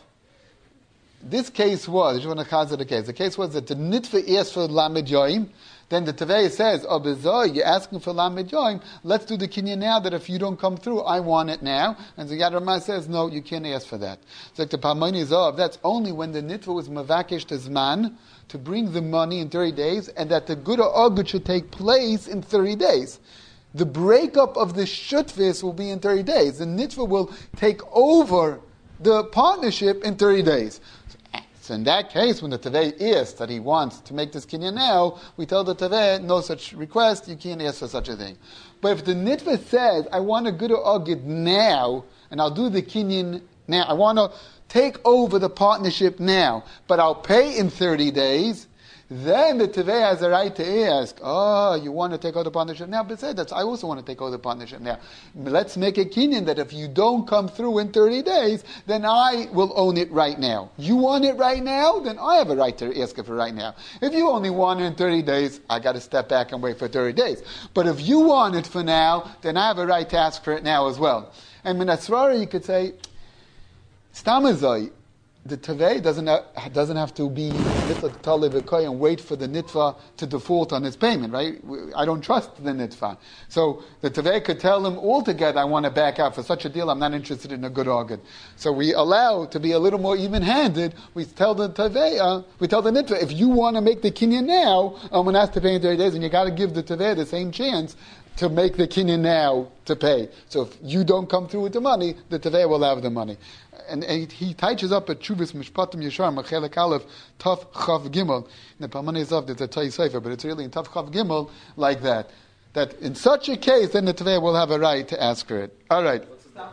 This case was, the case was that the Nitva asked for Lamed Yoim, then the Tevei says, you're asking for Lamed Yoim, let's do the kinyan now, that if you don't come through, I want it now. And the Yad Ramah says, no, you can't ask for that. It's like the Pamoini Zav, that's only when the Nitva was Mavakesh Tezman, to bring the money in 30 days, and that the Gura Ogud should take place in 30 days. The breakup of the Shutvis will be in 30 days. The Nitva will take over the partnership in 30 days. So in that case, when the Tevei asks that he wants to make this kinyan now, we tell the Tevei, no such request, you can't ask for such a thing. But if the Nitva says, I want a good ogid now, and I'll do the kinyan now, I want to take over the partnership now, but I'll pay in 30 days, then the Tevei has a right to ask, you want to take over the partnership now? But say that I also want to take over the partnership now. Let's make a kinyan that if you don't come through in 30 days, then I will own it right now. You want it right now? Then I have a right to ask it for right now. If you only want it in 30 days, I got to step back and wait for 30 days. But if you want it for now, then I have a right to ask for it now as well. And Minasrara, you could say, Stamazai, the Tavei doesn't have to be Nitva Tali V'Koy and wait for the Nitva to default on his payment, right? I don't trust the Nitva. So the Tavei could tell him altogether, I want to back out. For such a deal, I'm not interested in a good organ. So we allow to be a little more even-handed. We tell the Tavei, we tell the Nitva, if you want to make the Kinyan now, I'm going to ask to pay in 30 days, and you got to give the Tavei the same chance to make the kinyan now to pay. So if you don't come through with the money, the Tavei will have the money. And he touches up at Chuvas Mishpatim Yeshar, Machelek Aleph, Taf Chav Gimel. In the Parmanei Zav, there's a Tai Sefer, but it's really in Taf Chav Gimel like that. That in such a case, then the Tavei will have a right to ask for it. All right.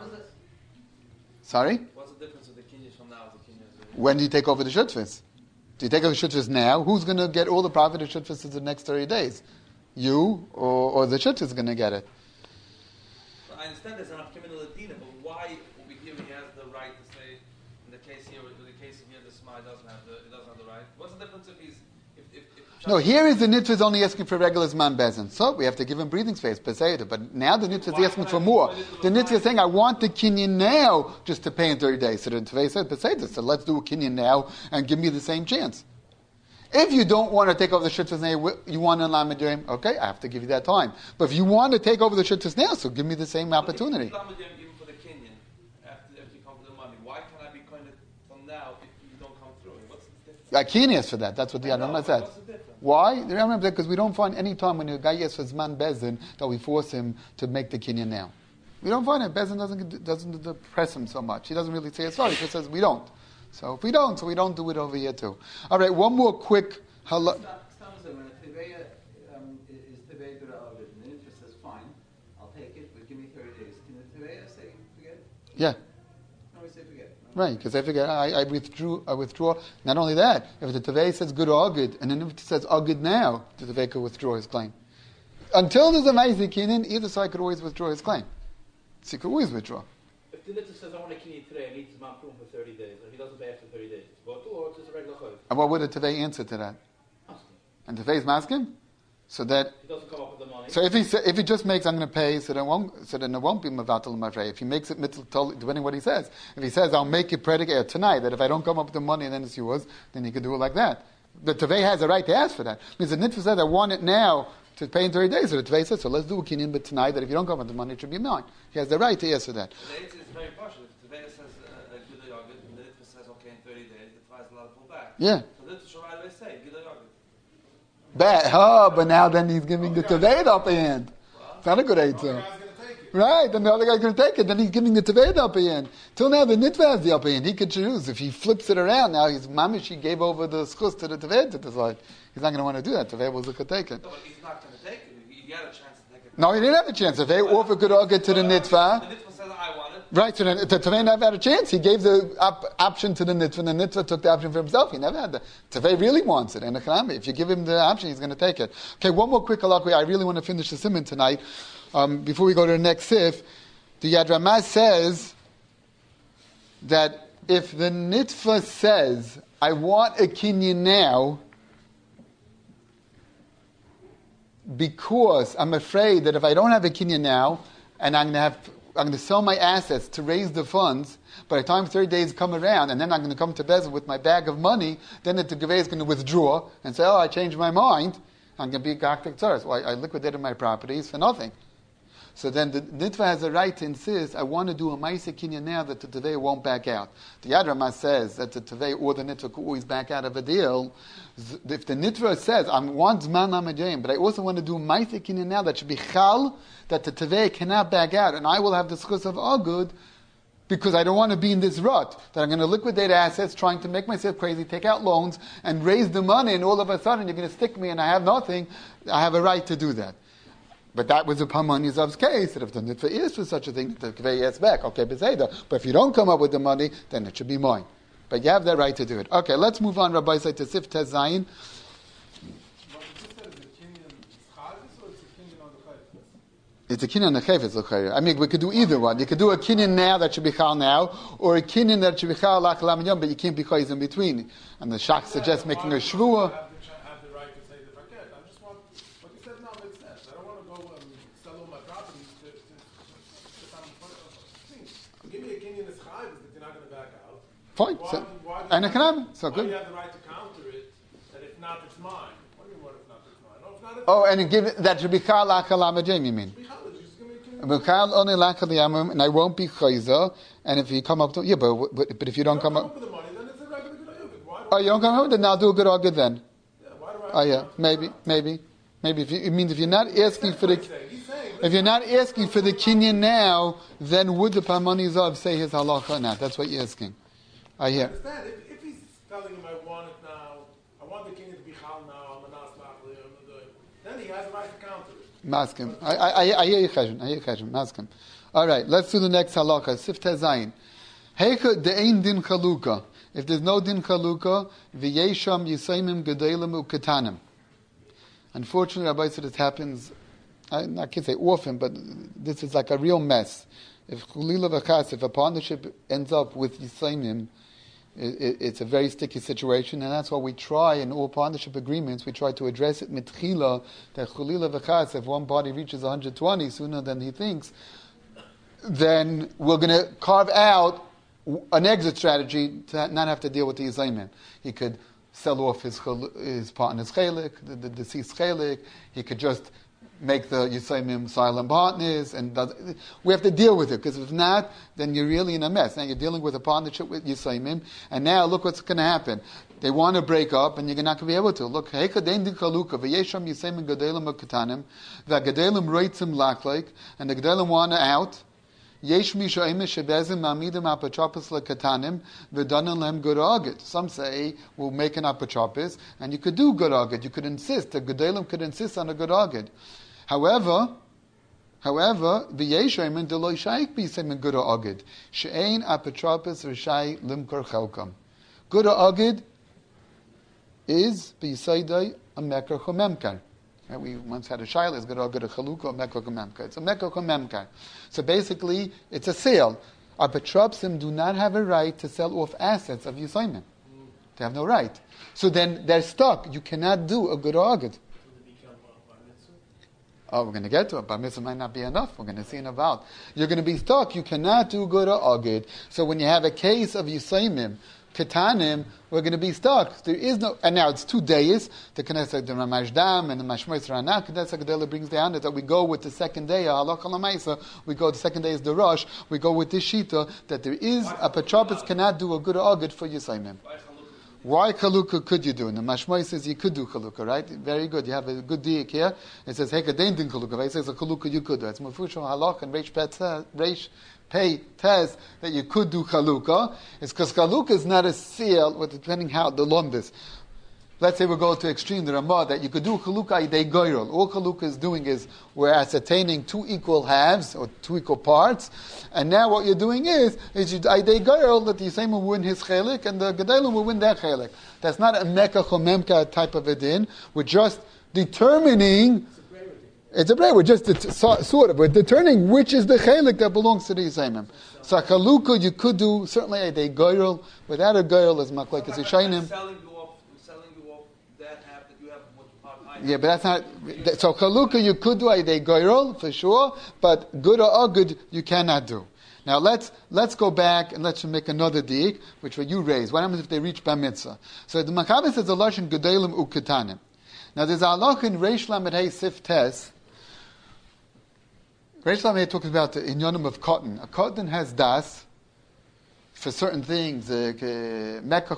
Sorry? What's the difference of the kinyan from now to the kinyan? When do you take over the Shutfis? Do you take over the Shutfis now? Who's going to get all the profit of Shutfis in the next 30 days? You or the Shutfis is going to get it. I understand there's enough criminal Ladina, but why over here he has the right to say, in the case here, the Smai doesn't have the right? What's the difference if he's no, here is the Nitva is only asking for regular Zman Bezin. So we have to give him breathing space, Peseda. But now the Nitva is asking for more. The Nitva is saying, I want the Kinyan now just to pay in 30 days. So the Nitva said, Peseda, so let's do a Kinyan now and give me the same chance. If you don't want to take over the Shutfis now, you want an Lamed Yom, okay, I have to give you that time. But if you want to take over the Shutfis now, so give me the same opportunity. Even for the Kinyan, after you come with the money, why can't I be kind of from now if you don't come through? What's the difference? Kinyan is for that. That's what the Adonai said. What's the difference? Why? The Rambam said because we don't find any time when a guy asks for Zman Bezin that we force him to make the Kinyan now. We don't find it. Bezin doesn't depress him so much. He doesn't really say sorry. He just says we don't. So if we don't, we don't do it over here too. All right, one more quick. When a Tavei is Tavei Dura Ovid, and the interest says, fine, I'll take it, but give me 30 days. Can the Tavei say, forget it? Yeah. No, we say forget it. No? Right, because I figure I withdraw. Not only that, if the Tavei says good or good, and then if it says good now, the Tavei could withdraw his claim. Until there's a Ma'izikinin, either side could always withdraw his claim. So he could always withdraw. If the Nitva says, I want a kinyan today, I need his man prune for 30 days, and if he doesn't pay after 30 days, it's go to, or it's just a regular chayv? And what would the Tavei answer to that? And Tavei is masking? So that he doesn't come up with the money. So if he just makes I'm going to pay, so then it won't be mavatal mafrei. If he makes it mittel, depending on what he says. If he says I'll make it predicate tonight, that if I don't come up with the money then it's yours, then he could do it like that. The Tavei has a right to ask for that. Because the Nitva says I want it now to pay in 30 days. So the Tavei says, so let's do a kinyan, but tonight that if you don't come up with the money, it should be mine. He has the right to ask for that. The answer is very partial. If the Tavei says good or yogurt, and the Nitva says okay in 30 days, the Tavei is allowed to pull back. Yeah. So the Nitva should right away say good or yogurt. But now then he's giving the Tavei the upper hand. It's not a good answer. Right, then the other guy's going to take it. Then he's giving the Tavei the upper hand. Till now, the Nitva has the upper hand. He could choose. If he flips it around, now his mamish, he gave over the schus to the Tavei to decide. He's not going to want to do that. Tavei was going to take it. No, but he's not going to take it. He had a chance to take it. No, he didn't have a chance. If they offer good organ to the Nitva. The Nitva says I want it. Right, so then the Tavei never had a chance. He gave the option to the Nitva, and the Nitva took the option for himself. He never had the Tavei really wants it. And if you give him the option, he's going to take it. Okay, one more quick halakha. I really want to finish the simon tonight. Before we go to the next sif, the Yad Ramah says that if the Nitva says, I want a kinyan now, because I'm afraid that if I don't have a kinyan now, and I'm going to sell my assets to raise the funds, by the time 30 days come around, and then I'm going to come to Bezel with my bag of money, then the Gevei is going to withdraw and say, I changed my mind, I'm going to be Gaktik Tzaras. Well, I liquidated my properties for nothing. So then the Nitva has a right to insist, I want to do a Maisa Kinyan now that the Tavei won't back out. The Yad Ramah says that the Tavei or the Nitva could always back out of a deal. If the Nitva says, I want Zman Lamed, but I also want to do Maisa Kinyan now that should be Chal, that the Tavei cannot back out, and I will have the schus of Agud, because I don't want to be in this rut, that I'm going to liquidate assets, trying to make myself crazy, take out loans, and raise the money, and all of a sudden you're going to stick me and I have nothing. I have a right to do that. But that was a Paman Yizav's case, that if the Nitva is for such a thing, the Kvei asks back, okay, Beseda. But if you don't come up with the money, then it should be mine. But you have that right to do it. Okay, let's move on, Rabbi Say, to Sif Tez Zayin. It's a kinyan on the chayfetz l'chayr. I mean, we could do either one. You could do a kinyan now that should be chal now, or a kinyan that should be chal lach lam yom, but you can't be chayz in between. And the Shach suggests making a shvua. Have the right to say the paket. I just want what you said now makes sense. I don't want to go and sell all my properties to some things. Give me a kinyan as chayv that you're not going to back out. Fine. And economic. So why do good. you have the right to counter it? And if not, it's mine. What do you mean? What if not, it's mine? No, if not, it's Oh, and give that should be chal achalamajim. You mean? B'chal only lachal yamim, and I won't be chayza. And if you come up to but if you don't come up, with the money, then it's a regular good ayuvid. Why do oh, you don't come up, then I'll do a good or good then. Yeah, why do I? Oh yeah, maybe. If you, it means if you're not asking for the, if you're not asking for the kinyan now, then would the Parmani Zav say his halacha or not? That's what you're asking. I hear. Understand? If he's telling him, I want it now, I want the king to be chal now, I'm a nas machli, then he has a right to counter it. Maskim. I hear you, Cheshem. Maskim. All right, let's do the next halacha. Sifteh Zayin. Hecha de'ein din chaluka. If there's no din chaluka, v'yesham yisaimim gedalim uketanim. Unfortunately, Rabbi said this happens, I can't say often, but this is like a real mess. If chulila v'chas, if a partnership ends up with yisaimim, it's a very sticky situation, and that's why we try in all partnership agreements, we try to address it mitchila, that chulila v'chas, if one party reaches 120 sooner than he thinks, then we're going to carve out an exit strategy to not have to deal with the yisaimim. He could sell off his partner's chelik, the deceased chelik. He could just make the yisaimim silent partners, and we have to deal with it, because if not, then you're really in a mess. Now you're dealing with a partnership with yisaimim, and now look what's going to happen. They want to break up, and you're not going to be able to. Look, heikadein din kaluka v'yesham yisaimim gedalim uketanim v'gedalim reitzim lakleik, and the gedalim want out. Yesh mishaim shebezim mamidim apachopis lekatanim v'danan lem guragid. Some say we'll make an apachopis, and you could do guragid. You could insist. The gedalim could insist on a guragid. However, v'yeshayim deloi shaik b'yisayim guragid she'ein apachopis r'shai limkor chelkam. Guragid is b'yisaydai a mekar chomemkar. We once had a shaila, it's going to go to chaluka or mekar chomemkar. It's a mekar chomemkar. So basically, it's a sale. Our Petropsim do not have a right to sell off assets of Yisaimim. They have no right. So then they're stuck. You cannot do a good agad. Oh, we're going to get to it. Bar mitzvah might not be enough. We're going to see in about. You're going to be stuck. You cannot do good agad. So when you have a case of Yisaimim, Ketanim, we're going to be stuck. There is no, and now it's 2 days. The Knesset, the Ramajdam, and the Mashmois Ranak. Knesset Gedela brings down that we go with the second day. Halakha Lamaisa. We go. The second day is the Rosh. We go with this shita that there is a Petropis cannot do a good agad for Yisaimim. Why Chaluka could you do? And the Mashmois says you could do Chaluka, right? Very good. You have a good diak here. It says Hekadein din Chaluka. It says a Chaluka you could do. It's Mufusha Halach and Reish Pei Tez that you could do Chaluka. It's because Chaluka is not a seal, depending how the lump is. Let's say we go to extreme, the Ramah, that you could do Chaluka Idei Goyrol. All Chaluka is doing is we're ascertaining 2 equal halves, or 2 equal parts, and now what you're doing is you Idei Goyrol, that the Yisrael will win his chelik, and the Gedalim will win their chelik. That's not a Mekach or Memka type of a din. We're just determining... It's a break. We're just sort of. We're determining which is the chelik that belongs to the Yisraelim. So Chaluka you could do certainly a goyrel. Without a goyrel, as Maklek as Yishayim. Selling you off that half that you have. Yeah, but that's not. So Chaluka you could do a goyrel for sure, but good or good you cannot do. Now let's go back and let's make another diik, which you raised. What happens if they reach Bar Mitzvah? So the Machabes says a lashon gedalim uketanim. Now there's a halach in Reish Lamed Hey Sif Tes. Reish Lamed talks about the inyanim of cotton. A cotton has das for certain things. Mekach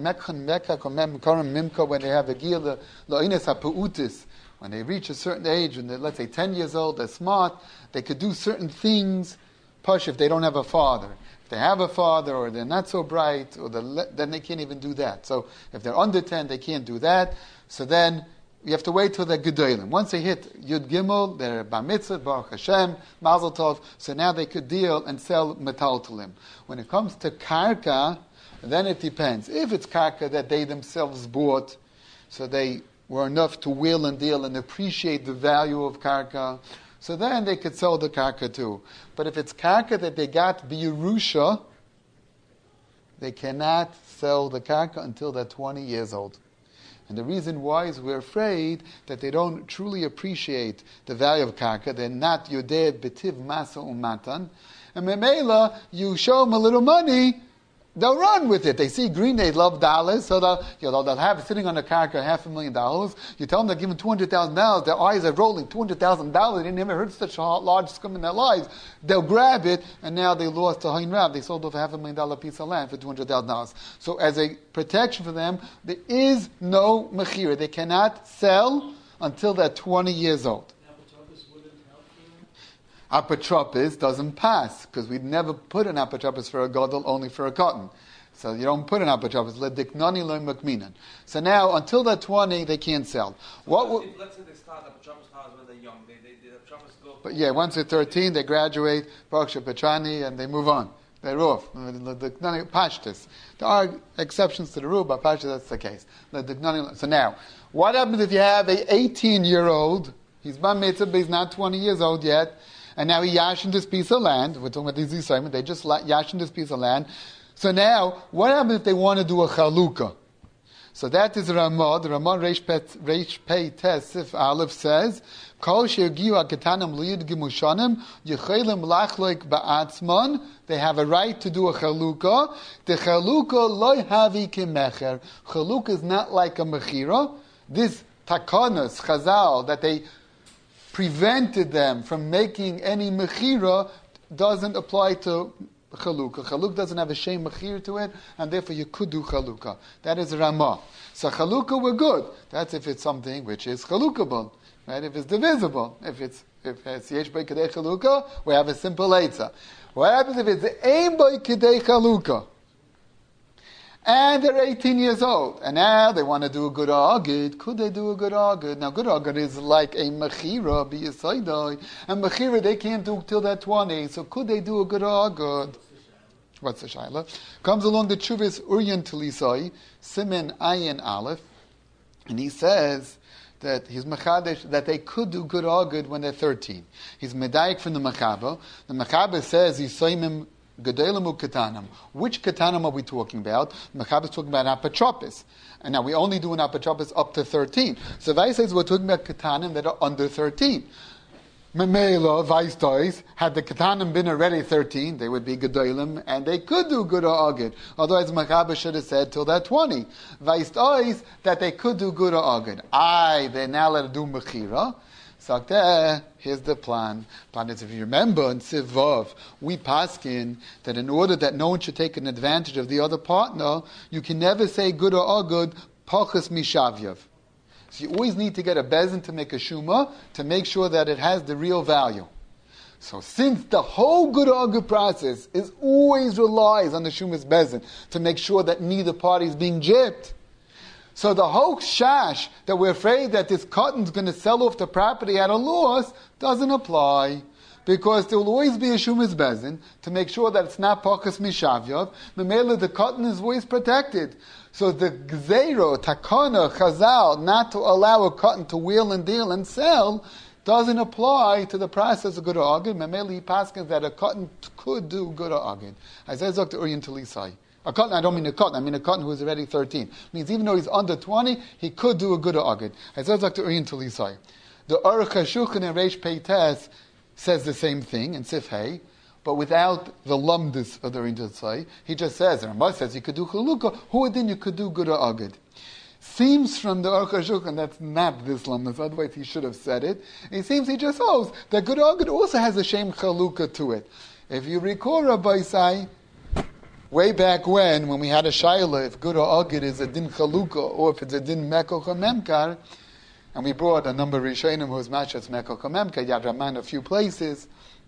mimka when they have a gila lo'ines ha'pu'utis. When they reach a certain age, when they're, let's say 10 years old, they're smart, they could do certain things, push if they don't have a father. If they have a father, or they're not so bright, or then they can't even do that. So if they're under 10, they can't do that. So then you have to wait till they're gedolim. Once they hit Yud Gimel, they're Bar Mitzvah, Baruch Hashem, Mazel Tov, so now they could deal and sell metaltalim. When it comes to karka, then it depends. If it's karka that they themselves bought, so they were enough to wheel and deal and appreciate the value of karka, so then they could sell the karka too. But if it's karka that they got b'Yerusha, they cannot sell the karka until they're 20 years old. And the reason why is we're afraid that they don't truly appreciate the value of karka. They're not yodeh betiv masa umatan. And memela, you show them a little money, they'll run with it. They see green, they love dollars, so they'll have it sitting on the karka $500,000. You tell them they're giving $200,000, their eyes are rolling, $200,000, they never heard such a large sum in their lives. They'll grab it, and now they lost a Hain Rav. They sold off a $500,000 piece of land for $200,000. So as a protection for them, there is no mechira. They cannot sell until they're 20 years old. Apotropis doesn't pass, because we'd never put an apotropis for a gadol, only for a cotton. So you don't put an apotropis. Lediknani lo makminan. So now, until they're 20, they can't sell. Let's say they start apotropis when they're young. They apotropis go. But yeah, once they're 13, they graduate, Baruch Shepetrani, and they move on. They're off. Pashtus. There are exceptions to the rule, but Pashtus, that's the case. So now, what happens if you have a 18-year-old, he's bar mitzvah, but he's not 20 years old yet, and now he yashin this piece of land. We're talking about these Yisraelim. They just yashin this piece of land. So now, what happens if they want to do a chalukah? So that is Ramah. The Ramah Reish Pei Tes Sif Aleph says, Kol she'agiu ha'ketanam liyud gimushanim yechelim lachloik ba'atzman. They have a right to do a chalukah. The chalukah loy havi kimecher. Chalukah is not like a mechira. This takanas, chazal, that they prevented them from making any mechira doesn't apply to chalukah. Chalukah doesn't have a shem mechir to it, and therefore you could do chalukah. That is Ramah. So chalukah we're good. That's if it's something which is chalukable, right? If it's divisible. If it's yesh by kedei chalukah, we have a simple eitzah. What happens if it's aim by kedei chalukah? And they're 18 years old, and now they want to do a good agid. Could they do a good agid? Now, good agid is like a mechira, b'yisaydai, and mechira they can't do till they're 20. So, could they do a good agid? What's the shaila? Comes along the Chuvas Uryan Talisai, Simen Ayin Aleph, and he says that he's mechadesh that they could do good agid when they're 13. He's medayik from the Mechaber. The Mechaber says he's soimim. Gedolim Ketanam. Which Ketanam are we talking about? Mechaber is talking about apotropis. And now we only do an apotropis up to 13. So Vais says we're talking about Ketanam that are under 13. Memela, Vais toys, had the Ketanam been already 13, they would be Gedolim, and they could do good or agid. Otherwise, Mechaber should have said till they're 20. Vais toys, that they could do good or agid. They're now let to do Mechira. So here's the plan. Plan is, if you remember in Sivvav, we paskin that in order that no one should take an advantage of the other partner, you can never say good or agud pachas mishavyav. So you always need to get a bezin to make a shuma to make sure that it has the real value. So since the whole good or agud process always relies on the shuma's bezin to make sure that neither party is being gypped, so the whole shash that we're afraid that this cotton's going to sell off the property at a loss doesn't apply. Because there will always be a shumas bezin to make sure that it's not pachas mishavyav. Memela, the cotton is always protected. So the gzeiro, takana, chazal, not to allow a cotton to wheel and deal and sell, doesn't apply to the process of good or agid. Memela, he paskins that a cotton could do good or agid. I said Dr. Uryan Talisai. A cotton, I don't mean a cotton, I mean a cotton who is already 13. Means even though he's under 20, he could do a good or agid. I said Dr. Uryan Talisai. The Aruch HaShulchan in Reish Pei Tes says the same thing in Sif Hey, but without the lumdus of the Uryan Talisai. He just says, and Rambam says you could do chalukah, who then you could do good or agid. Seems from the Aruch HaShulchan that's not this lumdus, otherwise he should have said it. It seems he just holds that good or agid also has a shem chalukah to it. If you recall Rabbi Isai, way back when we had a shayla, if good or agid is a din chalukah, or if it's a din mekoch or memkar, and we brought a number of rishonim whose mashas mekoch or memkar, Yad Raman a few places,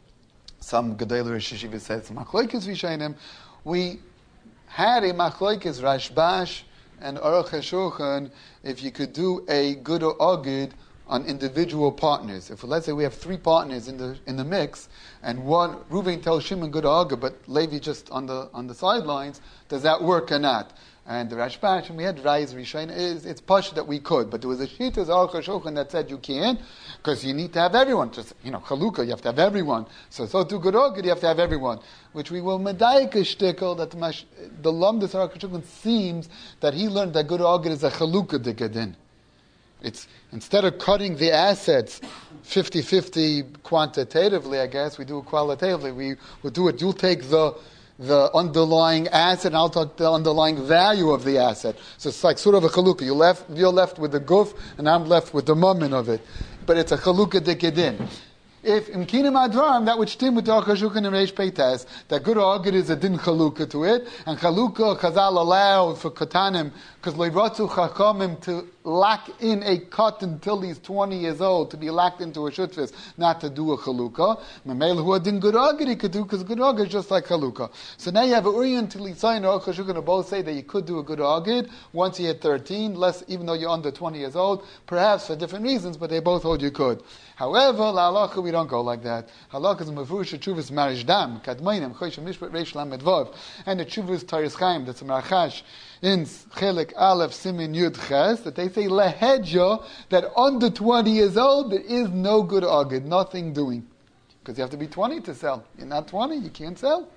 some Gedolei Rosh Yeshiva says machloikis rishonim, we had a machloikis Rashbash and Aruch HaShulchan if you could do a good or agid on individual partners. If let's say we have 3 partners in the mix, and one Reuven tells Shimon good or agid, but Levi just on the sidelines, does that work or not? And the Rashbash, and we had Rais Rishain, it's posh that we could, but there was a Shittas Aruch HaShulchan that said you can't, because you need to have everyone. Just Chalukah, you have to have everyone. So to good or agid, you have to have everyone. Which we will medayik a shtickle that the Lumdus Aruch HaShulchan seems that he learned that good or agid is a Chalukah dikadin. It's instead of cutting the assets 50-50 quantitatively, I guess we do it qualitatively. We will do it. You'll take the the underlying asset, and I'll talk the underlying value of the asset. So it's like sort of a chalukah. You're left with the guf, and I'm left with the moment of it. But it's a chalukah dikidin. If in kinam advarim, that would stem with the Akashukan and Reish Peites, that good agid is a din chalukah to it, and chalukah Chazal allowed for katanim, because leiratzu chachamim to lock in a cut until he's 20 years old, to be locked into a shutfis, not to do a chalukah. Mamel who din good agid he could do, because good agid is just like chalukah. So now you have a Urian to Lisayin or Akashukan to both say that you could do a good agid once you hit 13, less even though you're under 20 years old, perhaps for different reasons, but they both hold you could. However, la halacha we don't go like that. Halacha is mafurish tshuvas marish dam kadmainim chosh mishpat reish lamed vav, and the tshuvas taris chaim that's a marachash in chelik aleph simin yud ches that they say lehedja that under 20 years old there is no good agid, nothing doing, because you have to be 20 to sell. You're not 20, you can't sell.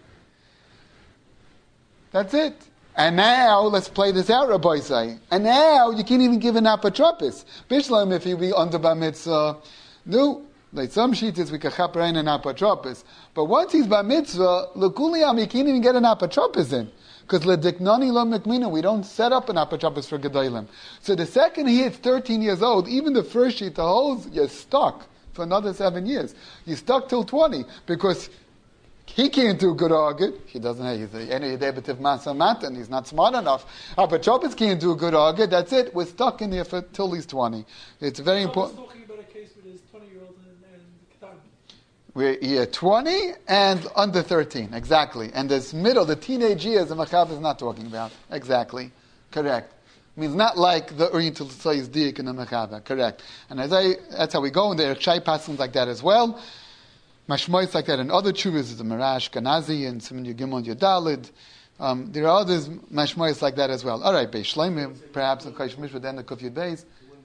That's it. And now, let's play this out, Rabbi say. And now, you can't even give an apotropis. Bishlam, if he be under bar mitzvah, no, like some sheetas, we can chaperein an apotropis. But once he's bar mitzvah, l'kuliyam, you can't even get an apotropis in. Because l'diknani lo mikmina, we don't set up an apotropis for gedolim. So the second he hits 13 years old, even the first sheet holds, you're stuck for another 7 years. You're stuck till 20, because he can't do good agid. He doesn't have, he's any debative masamat, and he's not smart enough. Apotropis can't do good agid. That's it. We're stuck in there till he's 20. It's very important. I was talking about a case with his 20-year-old and Katan. We're here 20 and under 13, exactly. And this middle, the teenage years, the Machav is not talking about. Exactly. Correct. Means not like the Oriental Tzayis Dik in the Mechava. Correct. And that's how we go, and the Erchai passings like that as well. Mashmois like that in other chuvas, the Marash, Ganazi, and Siman Yugimon Yudalid. There are others, Mashmois like that as well. All right, Beis Shleimim, perhaps, in Kaish Mishra, then the Kuf Yud Beis.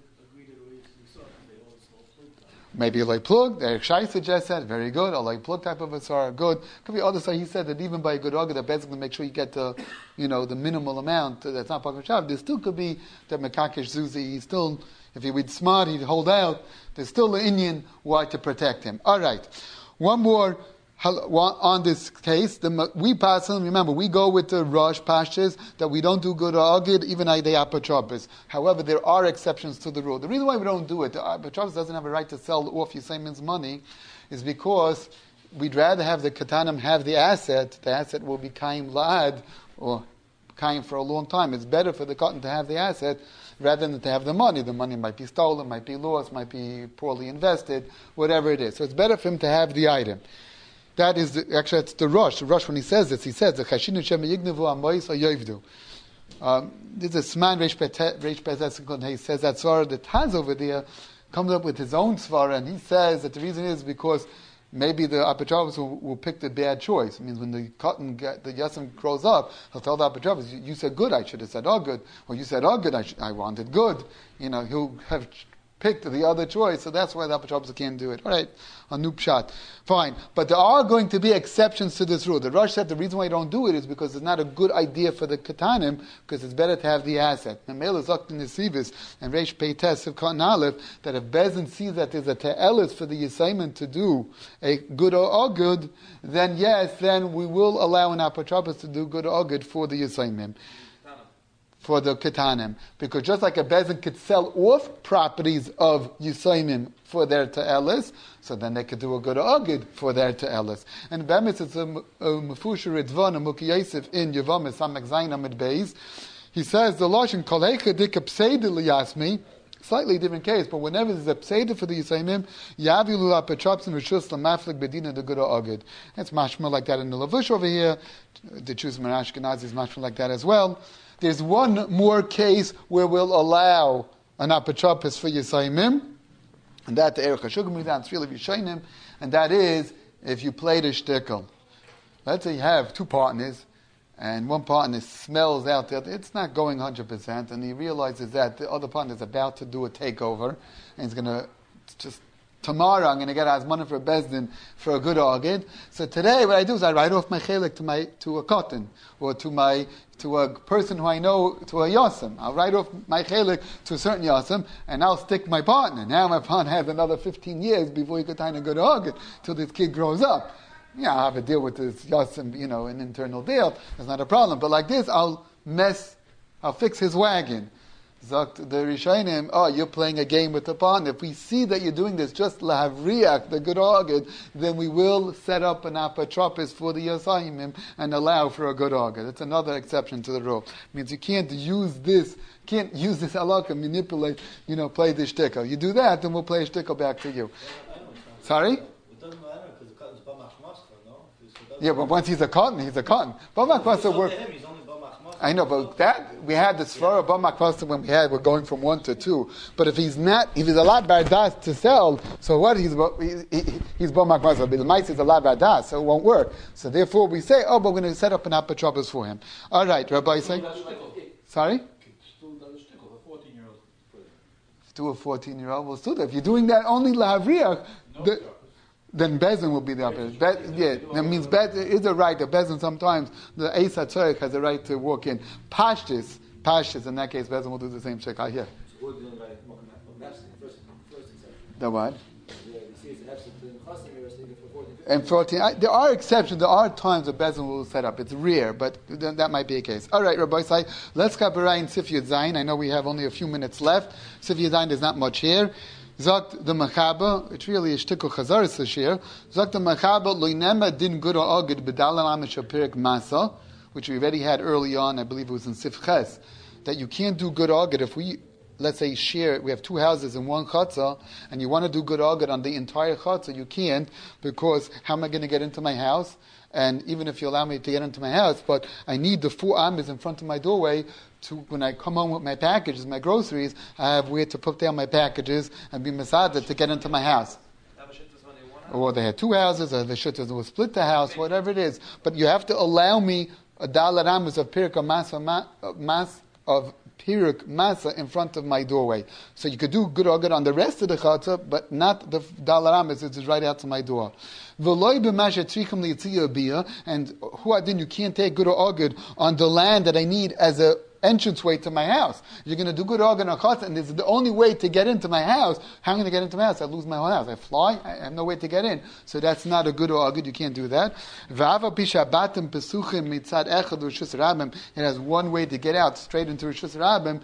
Maybe a light plug. The Shai suggests that. Very good. A light plug type of asar. Good. Could be other side. He said that even by a good agad, that basically make sure you get the, the minimal amount. That's not part of Shav. There still could be that Mekakesh Zuzi. He still, if he was smart, he'd hold out. There's still an Indian why to protect him. All right. One more on this case. We pass on. Remember, we go with the Rosh Pashas that we don't do good agid, even the apotropis. However, there are exceptions to the rule. The reason why we don't do it, the apotropis doesn't have a right to sell off Yisaymin's money, is because we'd rather have the katanim have the asset. The asset will be kaim la'ad, or kaim for a long time. It's better for the katan to have the asset rather than to have the money. The money might be stolen, might be lost, might be poorly invested, whatever it is. So it's better for him to have the item. That is, actually, it's the Rosh. The Rosh, when he says this, he says, the Chashinu Shem Yignevu Amois Ayoivdu. This is Sman Reish Pezes, he says that Svara, the Taz over there, comes up with his own Svara, and he says that the reason is because maybe the apotropos will pick the bad choice. It means when the cotton, the Yasim grows up, he'll tell the apotropos, you said good, I should have said good. Or you said good, I wanted good. He'll have picked the other choice, so that's why the apotropos can't do it. All right, a noob shot. Fine. But there are going to be exceptions to this rule. The Rosh said the reason why you don't do it is because it's not a good idea for the katanim, because it's better to have the asset. Memel is Zaktin Nesivis and Reish Peites of Katan Aleph, that if Bezin sees that there's a te'elis for the Yisayman to do a good or good, then yes, then we will allow an apotropos to do good or good for the Yisayman. For the katanim, because just like a bezin could sell off properties of Yisayimim for their te'elis, so then they could do a good agid for their te'elis. And Bemis, it's a Mefusha Ritzvon, a Muki Yosef in Yevamis, Samek Zayin Amid Beis. He says, the Lashon Kol Heicha Dik Pseida Liyasmi, slightly different case, but whenever there's a pseida for the Yisayimim, Yavilu Apetropsin Rishus Lamaflik Bedina the good agid. It's mashma like that in the Lavush over here. The Chuz Marash Genazi is mashma like that as well. There's one more case where we'll allow an apotropos for Yisayimim, and that the Erech HaShugim Ridan Tzvil of Yishayim, and that is if you played a shtickle. Let's say you have two partners, and one partner smells out that it's not going 100%, and he realizes that the other partner is about to do a takeover, and he's going to just, tomorrow I'm going to get as money for a bezdin for a good agid. So today what I do is I write off my chelik to a cotton, or to a person who I know, to a yasam. I'll write off my chelik to a certain yasam, and I'll stick my partner. Now my partner has another 15 years before he could find a good agid till this kid grows up. Yeah, I'll have a deal with this Yasim, an internal deal. It's not a problem. But like this, I'll fix his wagon. Zakt the Rishonim, you're playing a game with the partner. If we see that you're doing this just lahavriach, the good agad, then we will set up an apotropis for the Yasayimim and allow for a good agad. That's another exception to the rule. It means you can't use this halakha, manipulate, play the shtickle. You do that, then we'll play a shtickle back to you. Sorry? It doesn't matter because the cotton's bamach master, no? Yeah, but once he's a cotton, he's a cotton. Bamach master works. I know, but we had the svara bamach master when we're going from 1 to 2. But if he's a lot bardas to sell, so what? He's bamach master. But the mice is a lot bardas, so it won't work. So therefore we say, but we're going to set up an apotropos for him. All right, Rabbi say. Sorry? Do a 14-year-old will still do. If you're doing that only lahavriach, then bezin will be the opposite. That means bezin is a right. The bezin sometimes the Eis HaTzorech has a right to walk in. Pashtis. In that case, bezin will do the same check out here. The what? And 14. There are exceptions. There are times the bezin will set up. It's rare, but that might be a case. All right, Rabbi Sai, let's kabarai in Sif Yud Zayin. I know we have only a few minutes left. Sif Yud Zayin, there's not much here. Zakt the Machaba, it's really a shtickle chazaris this year. Zakt the Machaba, loinema din gura agid bedalam amishapirik masa, which we already had early on, I believe it was in Sif Ches, that you can't do good agid if we, let's say, we have 2 houses in one chatzah, and you want to do good agid on the entire chatzah, you can't, because how am I going to get into my house? And even if you allow me to get into my house, but I need the 4 amas in front of my doorway to, when I come home with my packages, my groceries, I have where to put down my packages and be masada to get into my house. Or they had 2 houses, or the shittas will split the house, whatever it is. But you have to allow me a dalar amas of pirik of Pirik Masa in front of my doorway. So you could do good agad on the rest of the chatzah, but not the dalaramis, which is right outside my door. And huadin, you can't take good agad on the land that I need as a entranceway to my house. You're going to do good agad on chatzah, and it's the only way to get into my house. How am I going to get into my house? I lose my whole house. I fly. I have no way to get in. So that's not a good agad. You can't do that. It has one way to get out, straight into Rishus Rabim.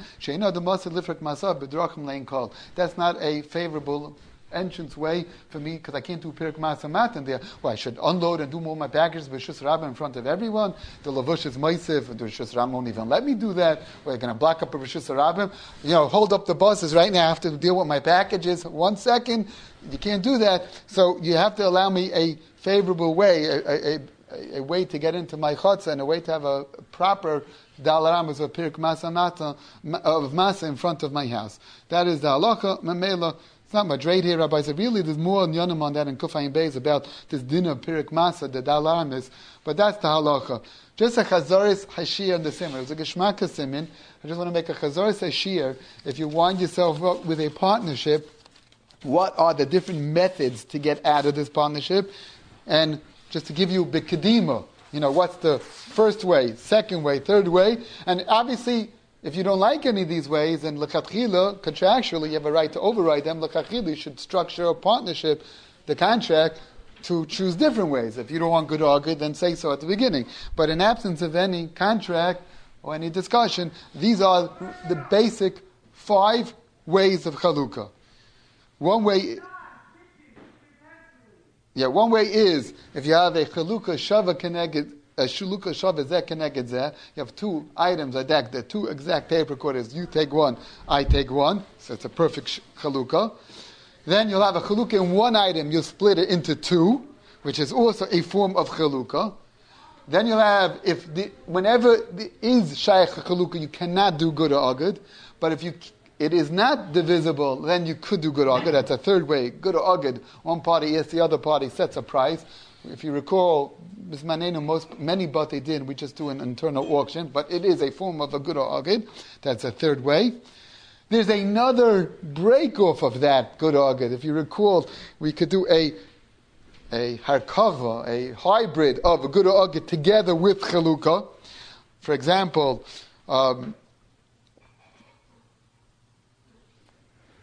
That's not a favorable entrance way for me, because I can't do Pirik Masa Matan there. Well, I should unload and do all my packages with Rishus Rabim in front of everyone. The Lavush is Moisif, the Rishus Rabim won't even let me do that. We're going to block up a Rishus Rabim. Hold up the buses right now. I have to deal with my packages. 1 second. You can't do that. So you have to allow me a favorable way, a way to get into my chutzah, and a way to have a proper dalaramas of Pirik Masa of Masa in front of my house. That is the halacha. Memela. It's not much right here, Rabbi said. Really, there's more in Yonim on that in Kufayim Beis about this din of Pirik Masa, the dalaramis, but that's the halacha. Just a chazaris hashir in the simon. It's a geshmaka simon. I just want to make a chazaris hashir. If you wind yourself up with a partnership, what are the different methods to get out of this partnership? And just to give you bikadima, what's the first way, second way, third way, and obviously, if you don't like any of these ways, then l'chatchila, contractually, you have a right to override them. L'chatchila, you should structure a partnership, the contract, to choose different ways. If you don't want good or good, then say so at the beginning. But in absence of any contract or any discussion, these are the basic 5 ways of chalukah. One way is if you have a chalukah shava keneged. You have 2 items like that. They're 2 exact paper quarters. You take 1, I take 1. So it's a perfect chalukah. Then you'll have a chalukah in 1 item. You'll split it into 2, which is also a form of chalukah. Then you'll have, whenever there is shaykh chalukah, you cannot do good or agad. But if it is not divisible, then you could do good or agad. That's a third way. Good or agad. One party asks the other party, sets a price. If you recall, many Bate Din, we just do an internal auction, but it is a form of a good or agid. That's a third way. There's another break-off of that good or agid. If you recall, we could do a harkava, a hybrid of a good or agid together with chalukah. For example,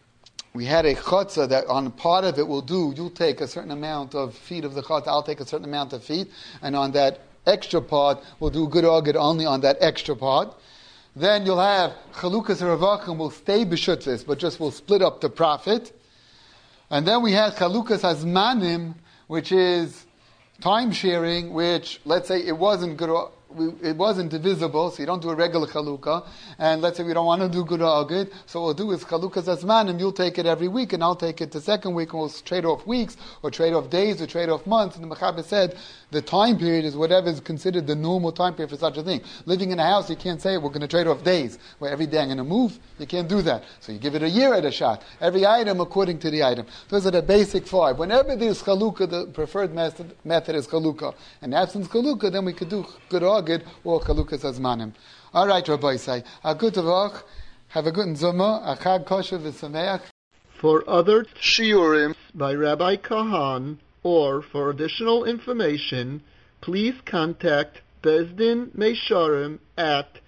we had a chutzah that on part of it will do, you'll take a certain amount of feet of the chutzah, I'll take a certain amount of feet, and on that extra part, we'll do good or good only on that extra part. Then you'll have chalukas ravachim will stay b'shutzis, but just will split up the profit. And then we had chalukas hazmanim, which is time sharing, which let's say it wasn't divisible, so you don't do a regular chalukah. And let's say we don't want to do good or good, so what we'll do is chalukas hazmanim. You'll take it every week, and I'll take it the second week, and we'll trade off weeks, or trade off days, or trade off months. And the Mechaber said the time period is whatever is considered the normal time period for such a thing. Living in a house, you can't say we're going to trade off days, where every day I'm going to move. You can't do that. So you give it a year at a shot. Every item according to the item. Those are the basic 5. Whenever there's chalukah, the preferred method is chalukah. In absence chalukah, then we could do good or chalukas hazmanim. All right, Rabbi Say. A good tavach. Have a good zoma. A chag kosher v'sameach. For other shiurim by Rabbi Kahan, or for additional information, please contact Bezdin Meisharim at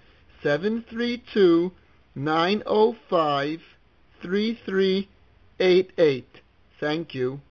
732-905-3388. Thank you.